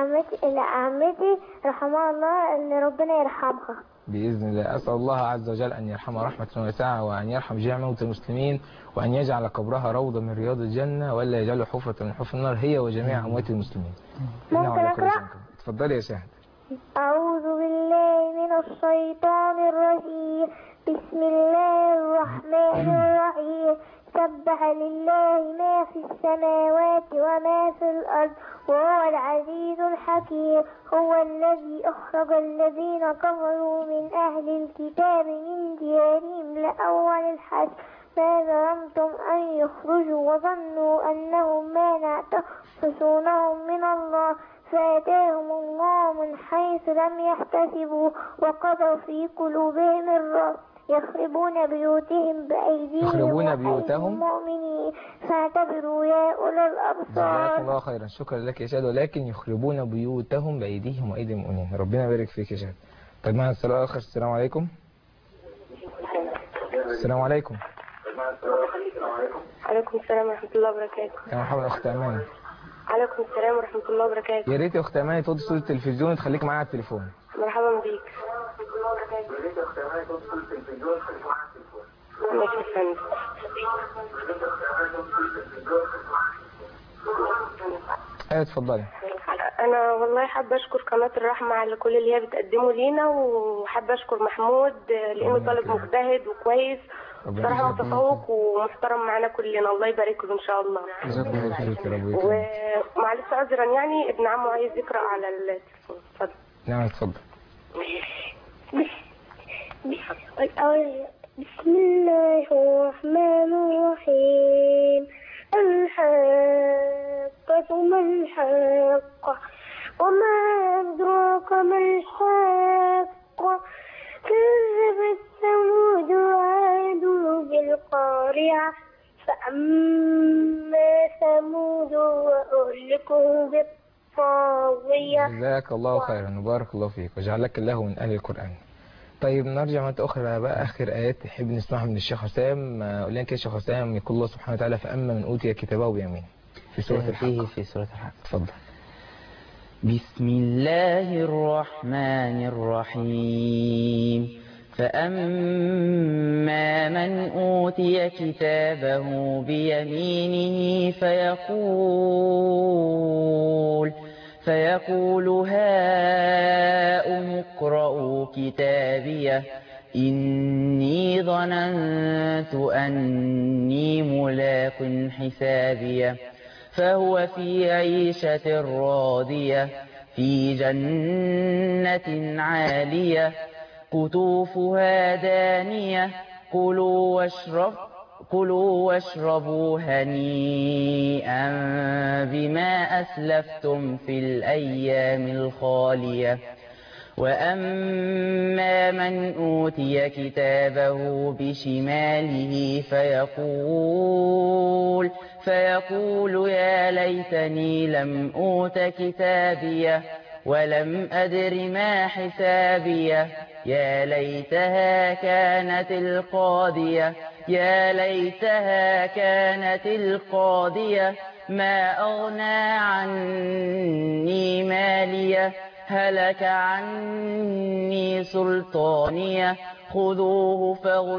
لعمتي رحمها الله ان ربنا يرحمها بإذن الله. أسأل الله عز وجل أن يرحمها رحمة واسعة، وأن يرحم جميع موتى المسلمين، وأن يجعل قبرها روضة من رياض الجنة، ولا يجعله حفرة من حفر النار هي وجميع أموات المسلمين. ممكن أقرأ؟ اتفضلي يا شهد. أعوذ بالله من الشيطان الرجيم. بسم الله الرحمن الرحيم. سبح لله ما في السماوات وما في الأرض وهو العزيز الحكيم. هو الذي أخرج الذين كفروا من أهل الكتاب من ديارهم لأول الحشر ما ظننتم أن يخرجوا وظنوا أنهم مانعتهم حصونهم من الله فأتاهم الله من حيث لم يحتسبوا وقضوا في قلوبهم الرعب يخربون بيوتهم بأيديهم وأيدي المؤمنين فاعتبروا يا أولي الأبصار. جزاك الله خيرا. شكرا لك يا شهد. ولكن يخربون بيوتهم بأيديهم وأيدي المؤمنين. ربنا يبارك فيك يا شهد. طيب معنا السؤال الآخر. السلام عليكم. السلام عليكم. عليكم السلام ورحمة الله وبركاته. يا مرحبا أخت أماني. عليكم السلام ورحمة الله وبركاته. يا ريت يا أخت أماني توطي صوت التلفزيون وتخليك معايا على التليفون. مرحبا بيك. ماشي يا فندم. اتفضلي. انا والله حابه اشكر قناه الرحمه على كل اللي هي بتقدمه لينا، وحابه اشكر محمود لانه طالب مجتهد وكويس بصراحه متفوق ومحترم معانا كلنا. الله يبارك له ان شاء الله. ومعلش عذرا يعني ابن عمه عايز يقرا على التليفون. اتفضل. نعم اتفضل. بسم الله الرحمن الرحيم. الحاقة ما الحاقة وما أدراك ما الحاقة كذبت ثمود وعاد بالقارعة فأما ثمود وأهلكوا بالطاغية. جزاك الله خيرا وبارك الله فيك وجعلك الله من أهل القرآن. طيب نرجع مرة أخرى بقى آخر آيات تحب نسمعها من الشيخ حسام. قول لنا كده يا شيخ حسام. يقول الله سبحانه وتعالى فأما من أوتي كتابه بيمينه في سورة الحق. في سورة الحق. اتفضل. بسم الله الرحمن الرحيم. فأما من أوتي كتابه بيمينه فيقول هاؤم اقرءوا كتابيه إني ظننت أني ملاق حسابيه فهو في عيشة راضية في جنة عالية قطوفها دانية كلوا واشربوا هنيئا بما أسلفتم في الأيام الخالية. وأما من أوتي كتابه بشماله فيقول يا ليتني لم أوت كتابيه ولم أدر ما حسابيه يا ليتها كانت القاضية يا ليتها كانت القاضية ما أغنى عني ماليه هلك عني سلطانيه خذوه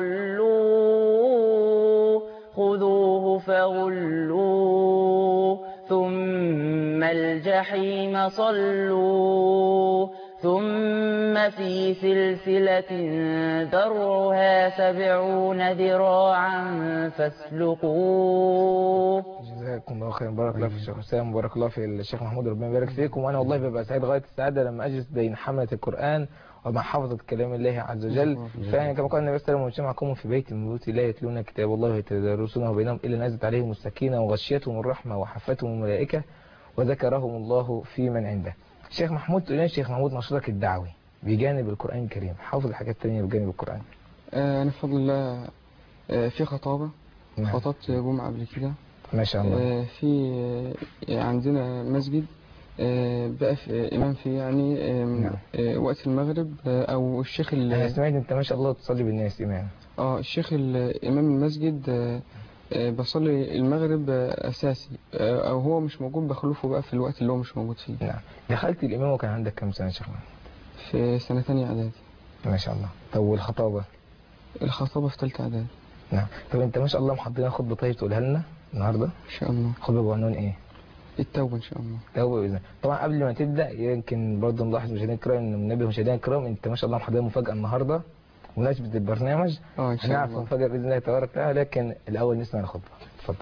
فغلوه ثم الجحيم صلوه ثم في سلسلة ذرعها 70 ذراعا فاسلكوه. جزاكم الله خيرا. بارك الله في الشيخ حسام وبارك الله في الشيخ محمود، ربنا يبارك فيكم. وانا والله ببقى سعيد غايه السعاده لما اجلس بين حمله القران ومع حفظة كلام الله عز وجل. فعلا كما قال النبي صلى الله عليه وسلم: معكم في بيت من بيوت الله يتلون كتاب الله ويتدارسونه بينهم الا نزلت عليهم السكينه وغشيتهم الرحمه وحفتهم الملائكه وذكرهم الله في من عنده. الشيخ محمود، تقول لنا الشيخ محمود نشاطك الدعوي بجانب القران الكريم، حافظ الحاجات الثانيه بجانب القران؟ انا بفضل الله في خطابه، خطبت جمعه قبل كده ما شاء الله. في عندنا مسجد بقى في إمام فيه يعني وقت المغرب أو الشيخ أنا سمعت أنت ما شاء الله تصلي بالناس إمام. الشيخ إمام المسجد بصلي المغرب أساسي، أو هو مش موجود بخلفه بقى في الوقت اللي هو مش موجود فيه. نعم. دخلت الإمام وكان عندك كم سنة يا شيخ؟ في سنة تانية إعدادي. ما شاء الله. طب والخطابة؟ الخطابة في ثالثة إعدادي. نعم. طب أنت ما شاء الله محضرين خطبة طيب تقولها لنا النهاردة؟ إن شاء الله. خطبة بعنوان إيه؟ التوبة إن شاء الله. التوبة بإذن الله. طبعا قبل ما تبدأ يمكن برضه نلاحظ مشاهدينا الكرام إن النبي مشاهدينا الكرام أنت ما شاء الله محضرين مفاجأة النهاردة بمناسبة البرنامج. إن شاء الله. هنعرف المفاجأة بإذن الله تبارك وتعالى، لكن الأول نسمع الخطبة. اتفضل.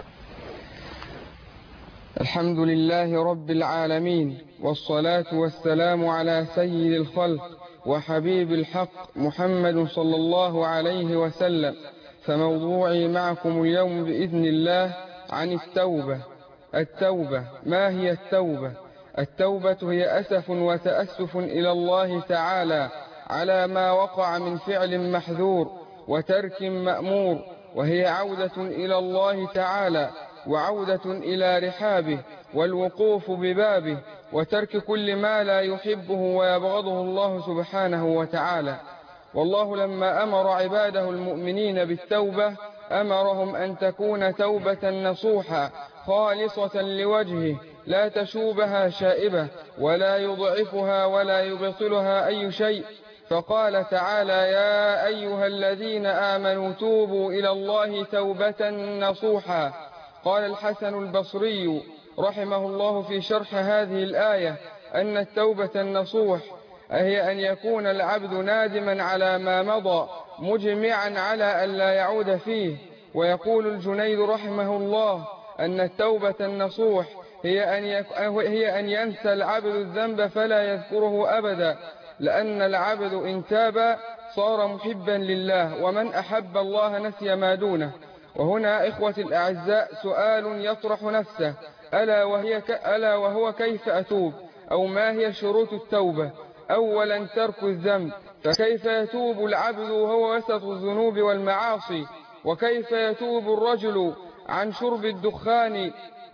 الحمد لله رب العالمين، والصلاة والسلام على سيد الخلق وحبيب الحق محمد صلى الله عليه وسلم. فموضوعي معكم اليوم بإذن الله عن التوبة. التوبة، ما هي التوبة؟ التوبة هي أسف وتأسف إلى الله تعالى على ما وقع من فعل محذور وترك مأمور، وهي عودة إلى الله تعالى وعودة إلى رحابه والوقوف ببابه وترك كل ما لا يحبه ويبغضه الله سبحانه وتعالى. والله لما أمر عباده المؤمنين بالتوبة أمرهم أن تكون توبة نصوحا خالصة لوجهه لا تشوبها شائبة ولا يضعفها ولا يبطلها أي شيء. فقال تعالى: يا أيها الذين آمنوا توبوا إلى الله توبة نصوحا. قال الحسن البصري رحمه الله في شرح هذه الآية أن التوبة النصوح هي أن يكون العبد نادما على ما مضى مجمعا على أن لا يعود فيه. ويقول الجنيد رحمه الله أن التوبة النصوح هي أن ينسى العبد الذنب فلا يذكره أبدا، لأن العبد إن تاب صار محبا لله، ومن أحب الله نسي ما دونه. وهنا إخوتي الأعزاء سؤال يطرح نفسه، ألا وهو كيف أتوب؟ أو ما هي شروط التوبة؟ أولا ترك الذنب، فكيف يتوب العبد وهو وسط الذنوب والمعاصي؟ وكيف يتوب الرجل عن شرب الدخان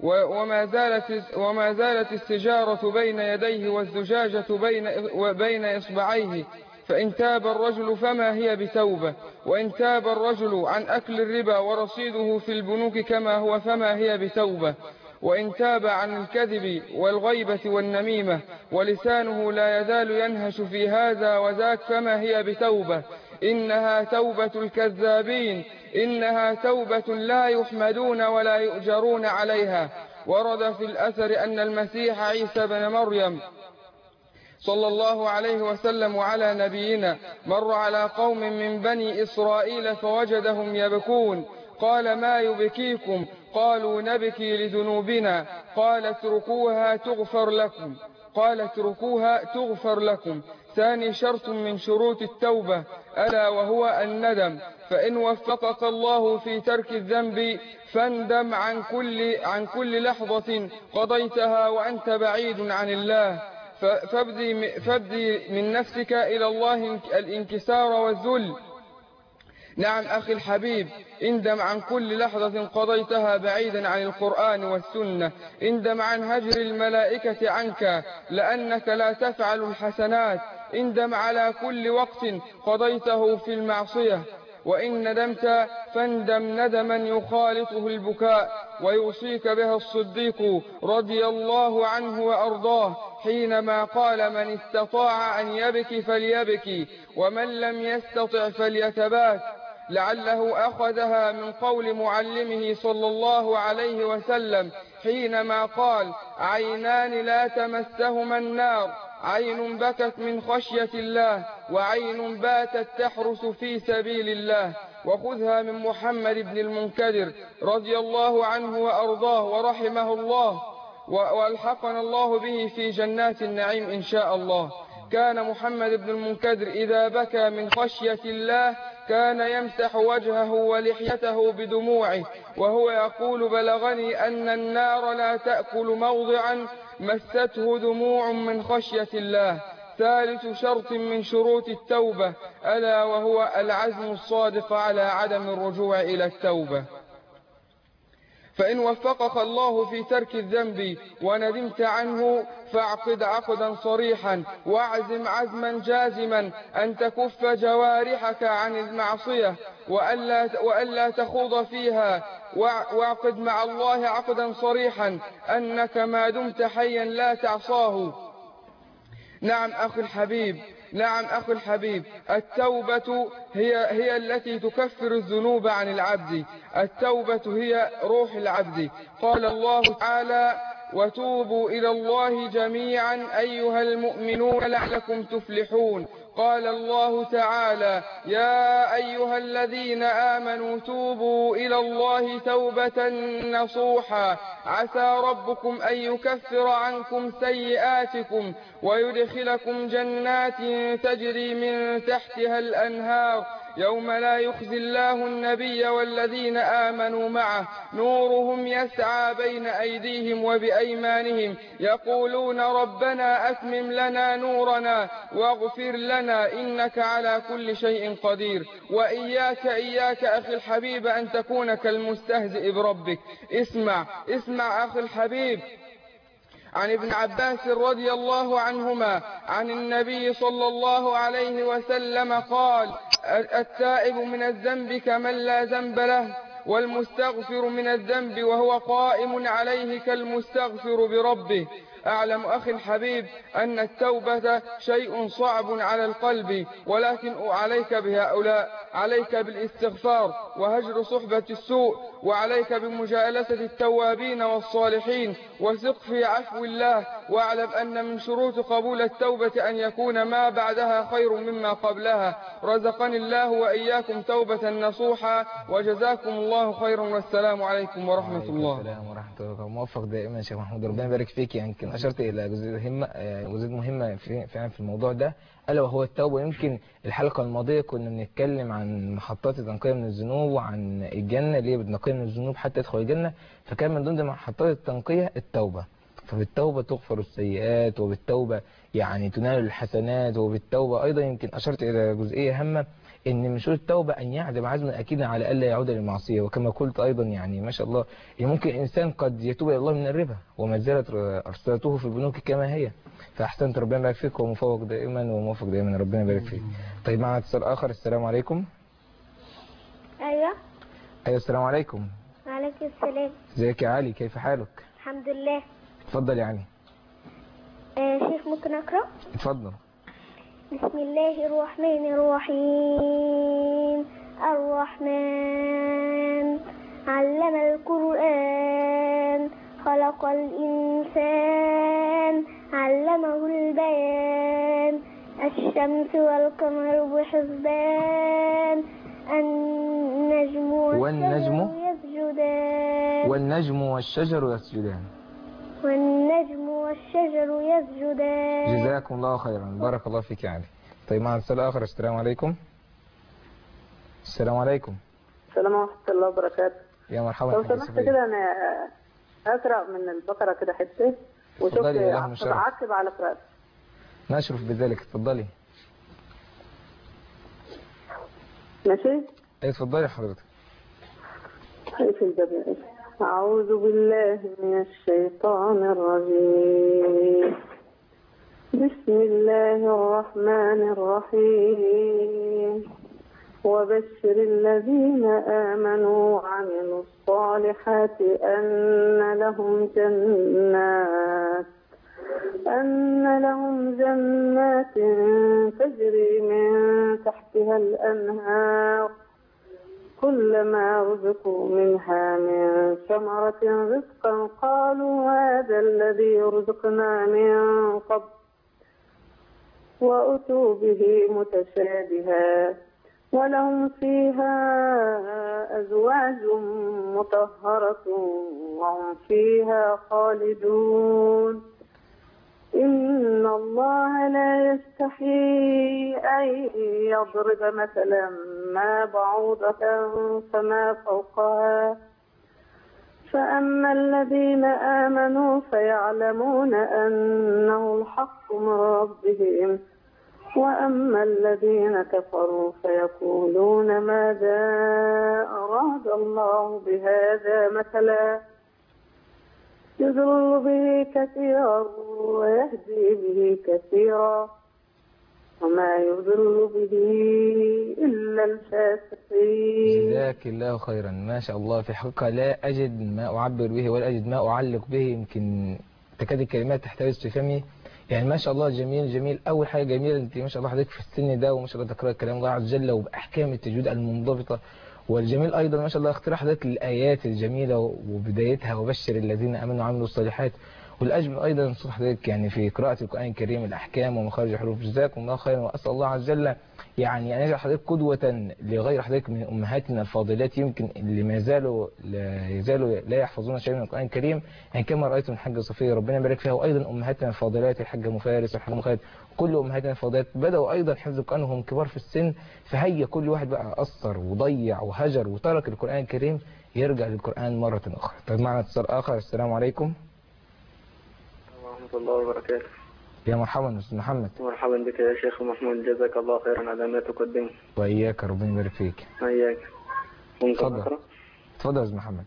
وما زالت السجارة بين يديه والزجاجة بين إصبعيه؟ فإن تاب الرجل فما هي بتوبة؟ وإن تاب الرجل عن أكل الربا ورصيده في البنوك كما هو فما هي بتوبة؟ وإن تاب عن الكذب والغيبة والنميمة ولسانه لا يزال ينهش في هذا وذاك فما هي بتوبة؟ إنها توبة الكذابين، إنها توبة لا يحمدون ولا يؤجرون عليها. ورد في الأثر أن المسيح عيسى بن مريم صلى الله عليه وسلم وعلى نبينا مر على قوم من بني إسرائيل فوجدهم يبكون، قال: ما يبكيكم؟ قالوا: نبكي لذنوبنا. قال: اتركوها تغفر لكم. ثاني شرط من شروط التوبة ألا وهو الندم، فإن وفقك الله في ترك الذنب فاندم عن كل لحظة قضيتها وأنت بعيد عن الله. فابدي من نفسك إلى الله الانكسار والذل، نعم أخي الحبيب، اندم عن كل لحظة قضيتها بعيدا عن القرآن والسنة، اندم عن هجر الملائكة عنك لأنك لا تفعل الحسنات، اندم على كل وقت قضيته في المعصية، وإن ندمت فاندم ندما يخالطه البكاء، ويوصيك بها الصديق رضي الله عنه وأرضاه حينما قال: من استطاع أن يبكي فليبكي، ومن لم يستطع فليتباك. لعله أخذها من قول معلمه صلى الله عليه وسلم حينما قال: عينان لا تمسهما النار، عين بكت من خشية الله، وعين باتت تحرس في سبيل الله. وخذها من محمد بن المنكدر رضي الله عنه وأرضاه ورحمه الله، والحقنا الله به في جنات النعيم إن شاء الله. كان محمد بن المنكدر إذا بكى من خشية الله كان يمسح وجهه ولحيته بدموعه، وهو يقول: بلغني أن النار لا تأكل موضعا مسته دموع من خشية الله. ثالث شرط من شروط التوبة ألا وهو العزم الصادق على عدم الرجوع إلى التوبة. فإن وفقك الله في ترك الذنب وندمت عنه فاعقد عقدا صريحا، واعزم عزما جازما أن تكف جوارحك عن المعصية وألا تخوض فيها، واعقد مع الله عقدا صريحا أنك ما دمت حيا لا تعصاه. نعم أخي الحبيب، نعم أخي الحبيب، التوبة هي التي تكفر الذنوب عن العبد، التوبة هي روح العبد. قال الله تعالى: وتوبوا إلى الله جميعا أيها المؤمنون لعلكم تفلحون. قال الله تعالى: يا أيها الذين آمنوا توبوا إلى الله توبة نصوحا عسى ربكم أن يكفر عنكم سيئاتكم ويدخلكم جنات تجري من تحتها الأنهار يوم لا يخزي الله النبي والذين آمنوا معه نورهم يسعى بين أيديهم وبأيمانهم يقولون ربنا أتمم لنا نورنا واغفر لنا إنك على كل شيء قدير. وإياك أخي الحبيب أن تكون كالمستهزئ بربك. اسمع أخي الحبيب، عن ابن عباس رضي الله عنهما عن النبي صلى الله عليه وسلم قال: التائب من الذنب كمن لا ذنب له، والمستغفر من الذنب وهو قائم عليه كالمستغفر بربه. أعلم أخي الحبيب أن التوبة شيء صعب على القلب، ولكن عليك بهؤلاء: عليك بالاستغفار وهجر صحبة السوء، وعليك بمجالسة التوابين والصالحين، وثق في عفو الله، واعلم أن من شروط قبول التوبة أن يكون ما بعدها خير مما قبلها. رزقني الله وإياكم توبة نصوحا، وجزاكم الله خيرا، والسلام عليكم ورحمة الله. السلام ورحمة الله. موفق دائما يا شيخ محمود، ربنا يبارك فيك. يمكن أشرت إلى جزئية مهمة فعلا في الموضوع ده، ألا وهو التوبة. يمكن الحلقة الماضية كنا بنتكلم عن محطات التنقية من الذنوب وعن الجنة اللي هي بتنقية من الذنوب حتى يدخل الجنة، فكان من ضمن محطات التنقية التوبة. فبالتوبة تغفر السيئات، وبالتوبة يعني تنال الحسنات، وبالتوبة أيضا يمكن أشرت إلى جزئية هامة ان من شروط التوبة ان يعزم عزما اكيدا على الا يعود للمعصية. وكما قلت ايضا يعني ما شاء الله ممكن الانسان قد يتوب الى الله من الربا وما زالت ارصدته في البنوك كما هي. فاحسنت، ربنا يبارك فيك، وموفق دائما وموفق دائما، ربنا يبارك فيك. طيب معنا اتصال اخر. السلام عليكم. ايوه السلام عليكم. وعليكم السلام. ازيك يا علي، كيف حالك؟ الحمد لله. اتفضل يا علي. شيخ ممكن اقرا؟ اتفضل. بسم الله الرحمن الرحيم. الرحمن علم القرآن خلق الإنسان علمه البيان الشمس والقمر بحسبان النجم والشجر يسجدان والنجم والشجر يسجدان. جزاكم الله خيرا، بارك الله فيك يا علي. طيب معنا اتصال اخر. السلام عليكم. السلام عليكم. السلام ورحمة الله وبركاته. يا مرحبا. لو سمحت كده انا اقرا من البقرة كده حتة وشوف اعقب على قراءتي. نشرف بذلك، اتفضلي. ماشي. اتفضلي حضرتك. أعوذ بالله من الشيطان الرجيم. بسم الله الرحمن الرحيم. وبشر الذين آمنوا وعملوا الصالحات أن لهم جنات تجري من تحتها الأنهار كلما رزقوا منها من ثمرة رزقا قالوا هذا الذي رزقنا من قبل وأتوا به متشابها ولهم فيها أزواج مطهرة وهم فيها خالدون إن الله لا يستحيي أن يضرب مثلا ما بعوضة فما فوقها فأما الذين آمنوا فيعلمون أنه الحق من ربهم وأما الذين كفروا فيقولون ماذا أراد الله بهذا مثلا يضل به كثيرا ويهدي به كثيرا وما يضل به إلا الفاسقين. جزاك الله خيرا. ما شاء الله، في حقيقة لا أجد ما أعبر به ولا أجد ما أعلق به، يمكن تكاد الكلمات تحتوي في فمي. يعني ما شاء الله جميل جميل. أول حاجة جميلة أنت ما شاء الله حضرتك في السن ده وما شاء الله تقرأ كلام الله عز وجل وبأحكام التجويد المنضبطة. والجميل أيضا ما شاء الله اختراع حضرتك للآيات الجميلة وبدايتها وبشر الذين آمنوا وعملوا الصالحات. والأجمل أيضا صوت حضرتك يعني في قراءة القرآن الكريم الأحكام ومخارج الحروف. جزاكم الله خيرا، وأسأل الله عز وجل يعني أن يجعل حضرتك قدوة لغير حضرتك من أمهاتنا الفاضلات، يمكن اللي ما يزالوا لا يحفظون شيئا من القرآن الكريم، يعني كما رأيتم الحاجة صفية ربنا يبارك فيها، وأيضا أمهاتنا الفاضلات الحاجة مفارس والحاجة مخالد، كل أمهاتنا الفاضلات بدأوا أيضا حفظ القرآن وهم كبار في السن. فهيا كل واحد بقى قصر وضيع وهجر وترك القرآن الكريم يرجع للقرآن مرة أخرى. طيب معنا اتصال آخر. السلام عليكم ورحمة الله وبركاته. يا مرحبا أستاذ محمد. مرحبا بك يا شيخ محمود، جزاك الله خيرا على ما تقدمه. وإياك، ربنا يبارك فيك. وإياك. اتفضل اتفضل يا أستاذ محمد.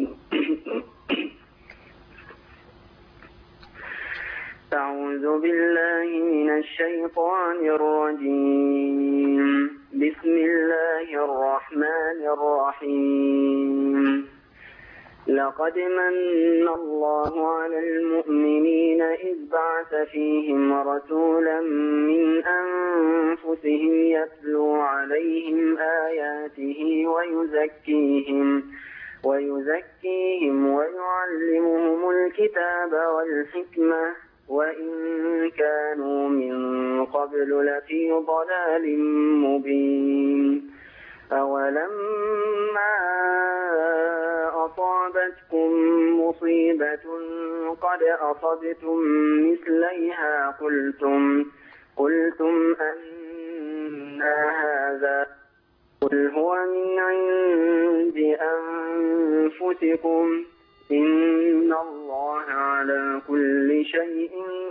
أعوذ بالله من الشيطان الرجيم. بسم الله الرحمن الرحيم. لقد من الله على المؤمنين إذ بعث فيهم رسولا من أنفسهم يتلو عليهم آياته ويزكيهم ويعلمهم الكتاب والحكمة وإن كانوا من قبل لفي ضلال مبين. أولما أصابتكم مصيبة قد أصبتم مثليها قلتم أن هذا قل هو من عند أنفسكم إن الله على كل شيء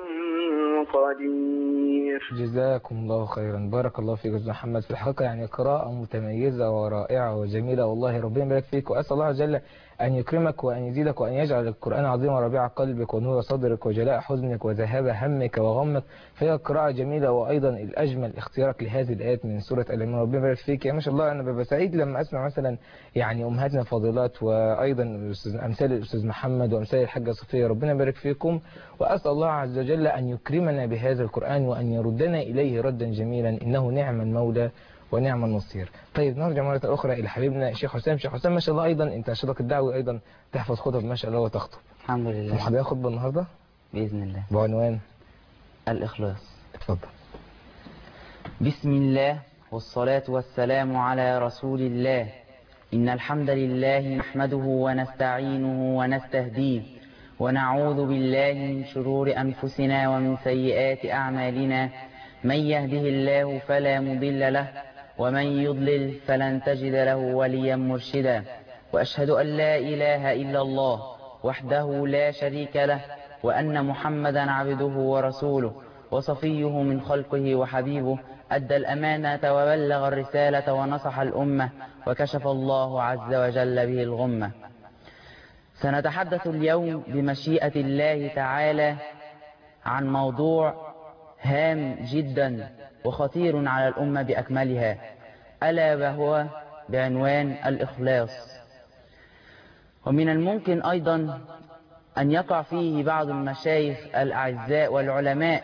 قدير. جزاكم الله خيرا، بارك الله فيك أستاذ محمد. في الحقيقة يعني قراءة متميزة ورائعة وجميلة، والله ربنا يبارك فيك، وأسأل الله عز وجل أن يكرمك وأن يزيدك وأن يجعل القرآن عظيما ربيع قلبك ونور صدرك وجلاء حزنك وذهاب همك وغمك. فهي قراءة جميلة، وأيضا الأجمل اختيارك لهذه الآيات من سورة آل عمران. ربنا يبارك فيك. يعني ما شاء الله أنا ببقى سعيد لما أسمع مثلا يعني أمهاتنا الفاضلات، وأيضا أمثال الأستاذ محمد وأمثال الحاجة صفية، ربنا يبارك فيكم. وأسأل الله عز وجل أن يكرمنا بهذا القرآن وأن يردنا إليه ردا جميلا، إنه نعم المولى ونعم النصير. طيب نرجع مرة أخرى إلى حبيبنا الشيخ حسام. شيخ حسام ما شاء الله أيضا أنت شغلك الدعوي أيضا تحفظ خطب ما شاء الله وتخطب. الحمد لله. وحضرتك خطبة النهاردة بإذن الله بعنوان الإخلاص. اتفضل. بسم الله والصلاة والسلام على رسول الله. إن الحمد لله نحمده ونستعينه ونستهديه ونعوذ بالله من شرور أنفسنا ومن سيئات أعمالنا. من يهده الله فلا مضل له ومن يضلل فلن تجد له وليا مرشدا. وأشهد أن لا إله إلا الله وحده لا شريك له وأن محمدا عبده ورسوله وصفيه من خلقه وحبيبه. أدى الأمانة وبلغ الرسالة ونصح الأمة وكشف الله عز وجل به الغمة. سنتحدث اليوم بمشيئة الله تعالى عن موضوع هام جدا وخطير على الأمة بأكملها، ألا وهو بعنوان الإخلاص. ومن الممكن أيضا أن يقع فيه بعض المشايخ الأعزاء والعلماء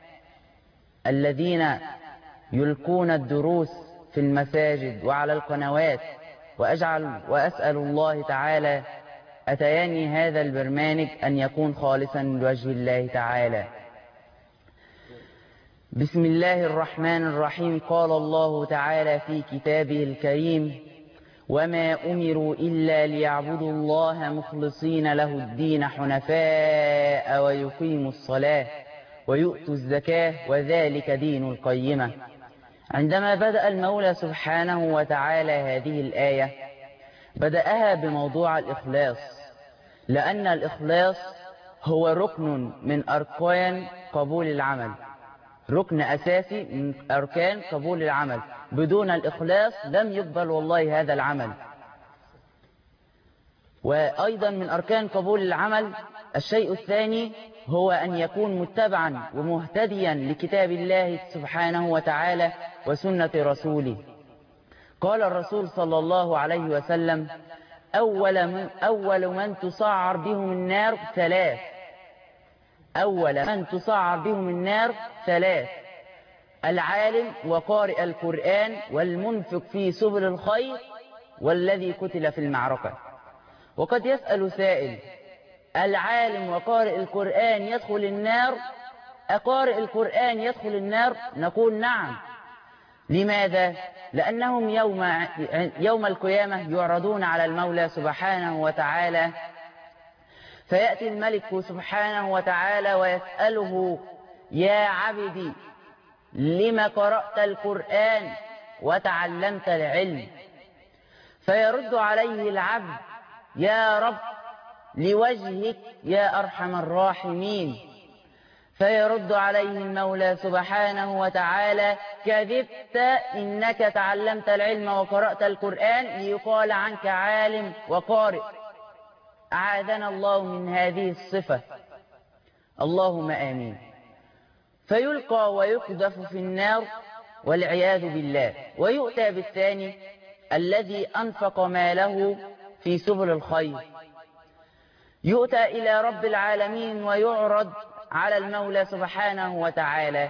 الذين يلقون الدروس في المساجد وعلى القنوات، وأسأل الله تعالى أتياني هذا البرنامج أن يكون خالصا لوجه الله تعالى. بسم الله الرحمن الرحيم. قال الله تعالى في كتابه الكريم: وما أمروا إلا ليعبدوا الله مخلصين له الدين حنفاء ويقيموا الصلاة ويؤتوا الزكاة وذلك دين القيمة. عندما بدأ المولى سبحانه وتعالى هذه الآية بدأها بموضوع الإخلاص، لأن الإخلاص هو ركن من أركان قبول العمل، ركن أساسي من أركان قبول العمل. بدون الإخلاص لم يقبل والله هذا العمل. وأيضا من أركان قبول العمل الشيء الثاني هو أن يكون متبعا ومهتديا لكتاب الله سبحانه وتعالى وسنة رسوله. قال الرسول صلى الله عليه وسلم: أول من تسعر بهم النار ثلاث. أول من تسعر بهم النار ثلاث: العالم وقارئ القرآن والمنفق في سبل الخير والذي قتل في المعركة. وقد يسأل سائل: العالم وقارئ القرآن يدخل النار؟ أقارئ القرآن يدخل النار؟ نقول نعم. لماذا؟ لأنهم يوم القيامة يعرضون على المولى سبحانه وتعالى، فيأتي الملك سبحانه وتعالى ويسأله: يا عبدي لم قرأت القرآن وتعلمت العلم؟ فيرد عليه العبد: يا رب لوجهك يا أرحم الراحمين. فيرد عليه المولى سبحانه وتعالى: كذبت، إنك تعلمت العلم وقرأت القرآن ليقال عنك عالم وقارئ. أعاذنا الله من هذه الصفة، اللهم آمين. فيلقى ويقذف في النار والعياذ بالله. ويؤتى بالثاني الذي أنفق ماله في سبل الخير، يؤتى إلى رب العالمين ويعرض على المولى سبحانه وتعالى،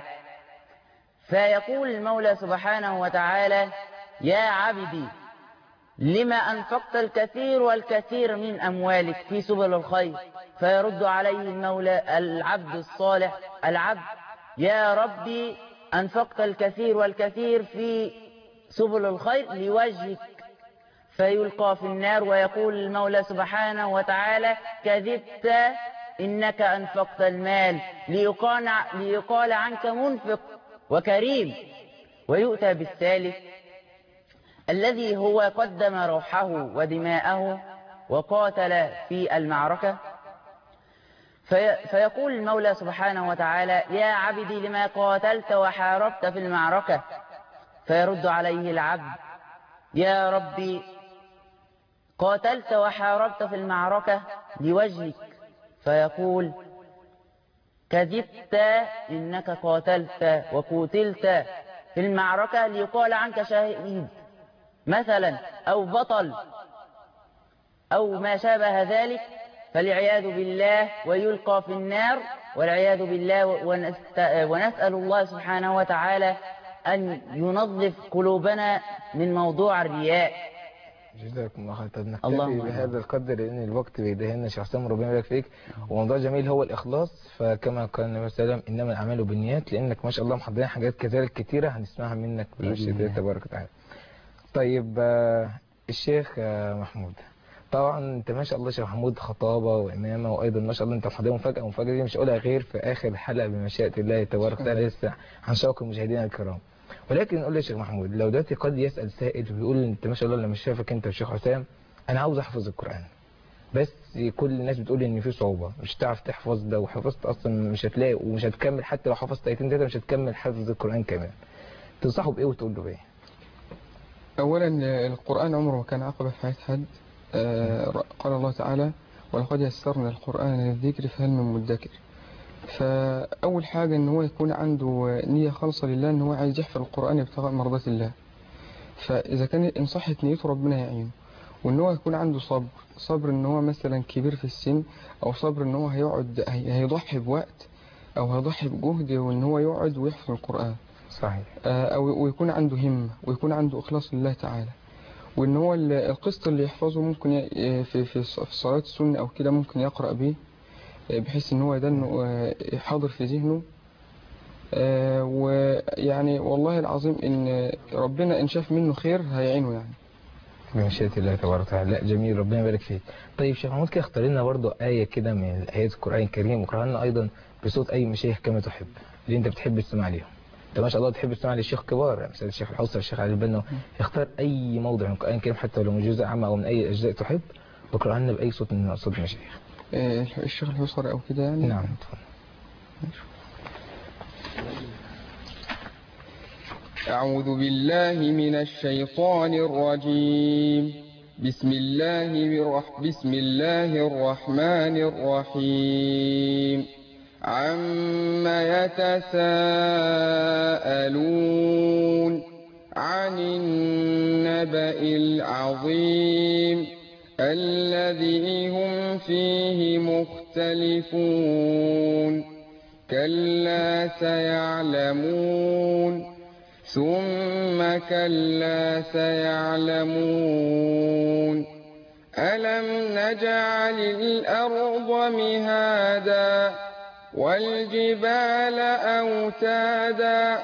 فيقول المولى سبحانه وتعالى: يا عبدي لما أنفقت الكثير والكثير من أموالك في سبل الخير؟ فيرد عليه المولى العبد الصالح: العبد يا ربي أنفقت الكثير والكثير في سبل الخير لوجهك. فيلقى في النار ويقول المولى سبحانه وتعالى: كذبت، إنك أنفقت المال ليقال عنك منفق وكريم. ويؤتى بالثالث الذي هو قدم روحه ودماءه وقاتل في المعركة، فيقول المولى سبحانه وتعالى: يا عبدي لما قاتلت وحاربت في المعركة؟ فيرد عليه العبد: يا ربي قاتلت وحاربت في المعركة لوجهك. فيقول: كذبت، إنك قاتلت وقتلت في المعركة ليقال عنك شهيد مثلا أو بطل أو ما شابه ذلك، فالعياذ بالله. ويلقى في النار والعياذ بالله. ونسأل الله سبحانه وتعالى أن ينظف قلوبنا من موضوع الرياء. جزاكم الله خير. طب نكتفي بهذا القدر لأن الوقت بيدهنا. شيخ حسام ربنا يبارك فيك. وموضوع جميل هو الإخلاص، فكما قال النبي صلى الله عليه وسلم: إنما الأعمال بالنيات، لأنك ما شاء الله محضرين حاجات كذلك كتيرة هنسمعها منك بمشيئة الله تبارك وتعالى. طيب الشيخ محمود، طبعا انت ما شاء الله شيخ محمود خطابة وإمامة، وأيضا ما شاء الله انت محضرين مفاجأة دي مش هقولها غير في آخر حلقة بمشيئة الله تبارك وتعالى لسه هنشوق المشاهدين الكرام. ولكن نقول يا شيخ محمود، لو دلوقتي قد يسأل سائل ويقول انت ما شاء الله لما شافك انت والشيخ حسام انا عاوز احفظ القرآن، بس كل الناس بتقول ان في صعوبة، مش هتعرف تحفظ ده، وحفظت اصلا مش هتلاقي ومش هتكمل، حتى لو حفظت ايتين 3 مش هتكمل حفظ القرآن كمان. تنصحه بايه وتقول له بايه؟ اولا القرآن عمره ما كان عقبة في حياة حد. قال الله تعالى ولقد يسرنا القرآن للذكر فهل من مدكر. فاول حاجة ان هو يكون عنده نية خالصة لله، ان هو عايز يحفظ القرآن ابتغاء مرضات الله. فاذا كان ان صحت نيته ربنا يعينه. وان هو يكون عنده صبر ان هو مثلا كبير في السن، او صبر ان هو هيضحي بوقت او هيضحي بجهد وان هو يقعد ويحفظ القرآن. صحيح. او يكون عنده همة ويكون عنده اخلاص لله تعالى. وان هو القسط اللي يحفظه ممكن في صلاة السنة او كده ممكن يقرأ به، بحيث ان هو ده حاضر في ذهنه. ويعني والله العظيم ان ربنا ان شاف منه خير هيعينه يعني بمشيئة الله تبارك وتعالى. لا جميل، ربنا يبارك فيك. طيب شيخ محمود كده اختار لنا برضه آية كده من آيات القرآن الكريم، وقرأ لنا أيضا بصوت أي مشايخ كما تحب اللي أنت بتحب تسمع ليهم. أنت ما شاء الله تحب تسمع للشيخ كبار، مثلا الشيخ الحوصري، الشيخ علي البنا. اختار أي موضع من القرآن الكريم حتى لو من جزء عام أو من أي أجزاء تحب، وقرأ لنا بأي صوت من صوت المشايخ. الشيخ الحوصري أو كده يعني. نعم. أعوذ بالله من الشيطان الرجيم. بسم الله الرحمن الرحيم. عما يتساءلون عن النبأ العظيم الذي هم فيه مختلفون. كلا سيعلمون ثم كلا سيعلمون. ألم نجعل الأرض مهادا والجبال أوتادا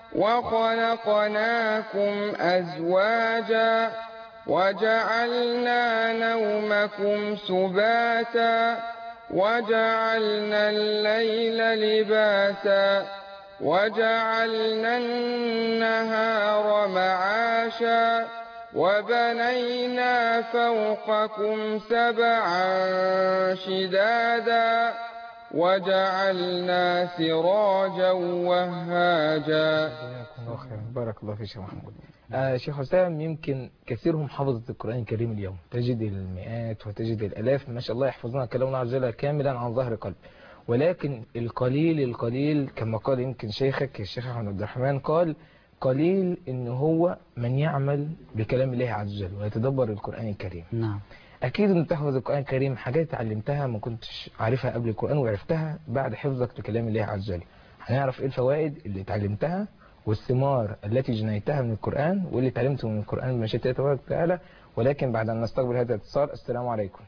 وخلقناكم أزواجا وجعلنا نومكم سباتا وجعلنا الليل لباسا وجعلنا النهار معاشا وبنينا فوقكم سبعا شدادا وجعلنا سراجا وهاجا. بارك الله فيك شيخ محمود. شيخ حسام، يمكن كثيرهم حفظة القرآن الكريم اليوم، تجد المئات وتجد الآلاف ما شاء الله يحفظون كلام الله عز وجل كاملا عن ظهر قلب، ولكن القليل كما قال يمكن شيخك الشيخ أحمد عبد الرحمن، قال قليل إن هو من يعمل بكلام الله عز وجل ويتدبر القرآن الكريم. نعم. أكيد إن تحفظ القرآن الكريم حاجات اتعلمتها ما كنتش عارفها قبل القرآن وعرفتها بعد حفظك لكلام الله عز وجل. هنعرف إيه الفوائد اللي اتعلمتها والثمار التي جنيتها من القرآن واللي اتعلمته من القرآن بمشيئة الله تبارك وتعالى، ولكن بعد أن نستقبل هذا الاتصال. السلام عليكم.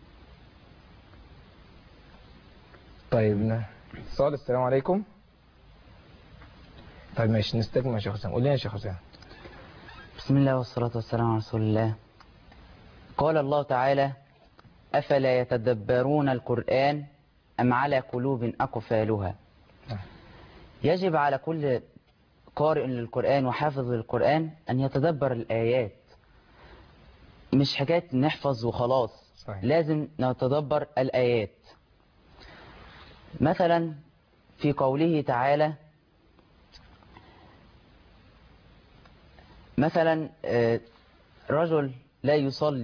طيب اتصال. السلام عليكم. طيب ماشي نستكمل يا شيخ حسام. قول لنا يا شيخ حسام. بسم الله والصلاة والسلام على رسول الله. قال الله تعالى: أفلا يتدبرون القرآن أم على قلوب أقفالها. يجب على كل قارئ للقرآن وحافظ للقرآن أن يتدبر الآيات، مش حكاية نحفظ وخلاص. صحيح. لازم نتدبر الآيات. مثلا في قوله تعالى مثلا رجل لا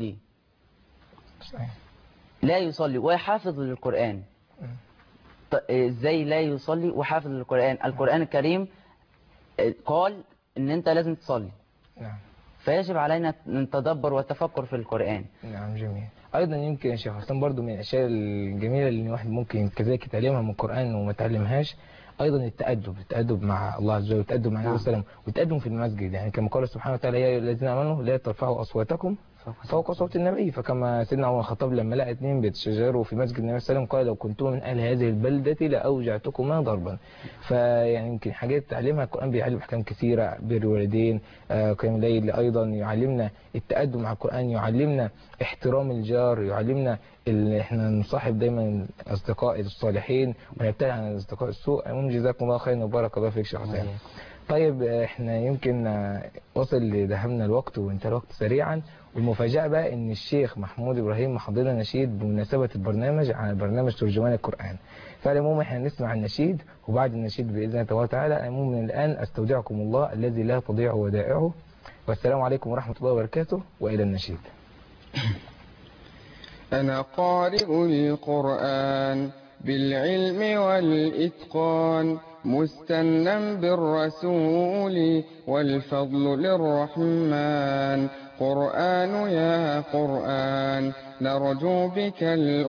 يصلي ويحافظ للقرآن. ازاي لا يصلي وحافظ للقرآن؟ القرآن الكريم قال ان انت لازم تصلي. نعم. فيجب علينا نتدبر والتفكر في القرآن. نعم جميل. ايضا يمكن يا شيخ حسام برضو من الاشياء الجميله اللي الواحد ممكن كذلك يتعلمها من القرآن وما تعلمهاش، ايضا التأدب مع الله عز وجل، والتأدب مع النبي صلى الله عليه وسلم، والتأدب في المسجد. يعني كما قال سبحانه وتعالى: يا الذين امنوا لا ترفعوا اصواتكم فوق صوت النبي. فكما سيدنا عمر الخطاب لما لقى اثنين بيتشاجروا في مسجد النبي صلى الله عليه وسلم قال: لو كنتم من اهل هذه البلده لاوجعتكما ضربا. فيعني يمكن حاجات تعلمها القرآن، بيعلم احكام كثيره، بر الوالدين، قيام الليل، ايضا يعلمنا التأدب مع القرآن، يعلمنا احترام الجار، يعلمنا احنا نصاحب دايما الاصدقاء الصالحين ونبتعد عن الاصدقاء السوء. المهم جزاكم الله خيرا وبارك الله فيك شيخ حسام. طيب احنا يمكن وصل لدهمنا الوقت وانتهى الوقت سريعا، والمفاجأة بقى ان الشيخ محمود ابراهيم محضر لنا نشيد بمناسبة البرنامج عن برنامج ترجمان القرآن. فعلى العموم احنا نسمع النشيد، وبعد النشيد بإذن الله تبارك وتعالى العموم من الآن أستودعكم الله الذي لا تضيع ودائعه، والسلام عليكم ورحمة الله وبركاته، وإلى النشيد. أنا قارئ القرآن بالعلم والإتقان، مستنا بالرسول والفضل للرحمن. قرآن يا قرآن نرجو بك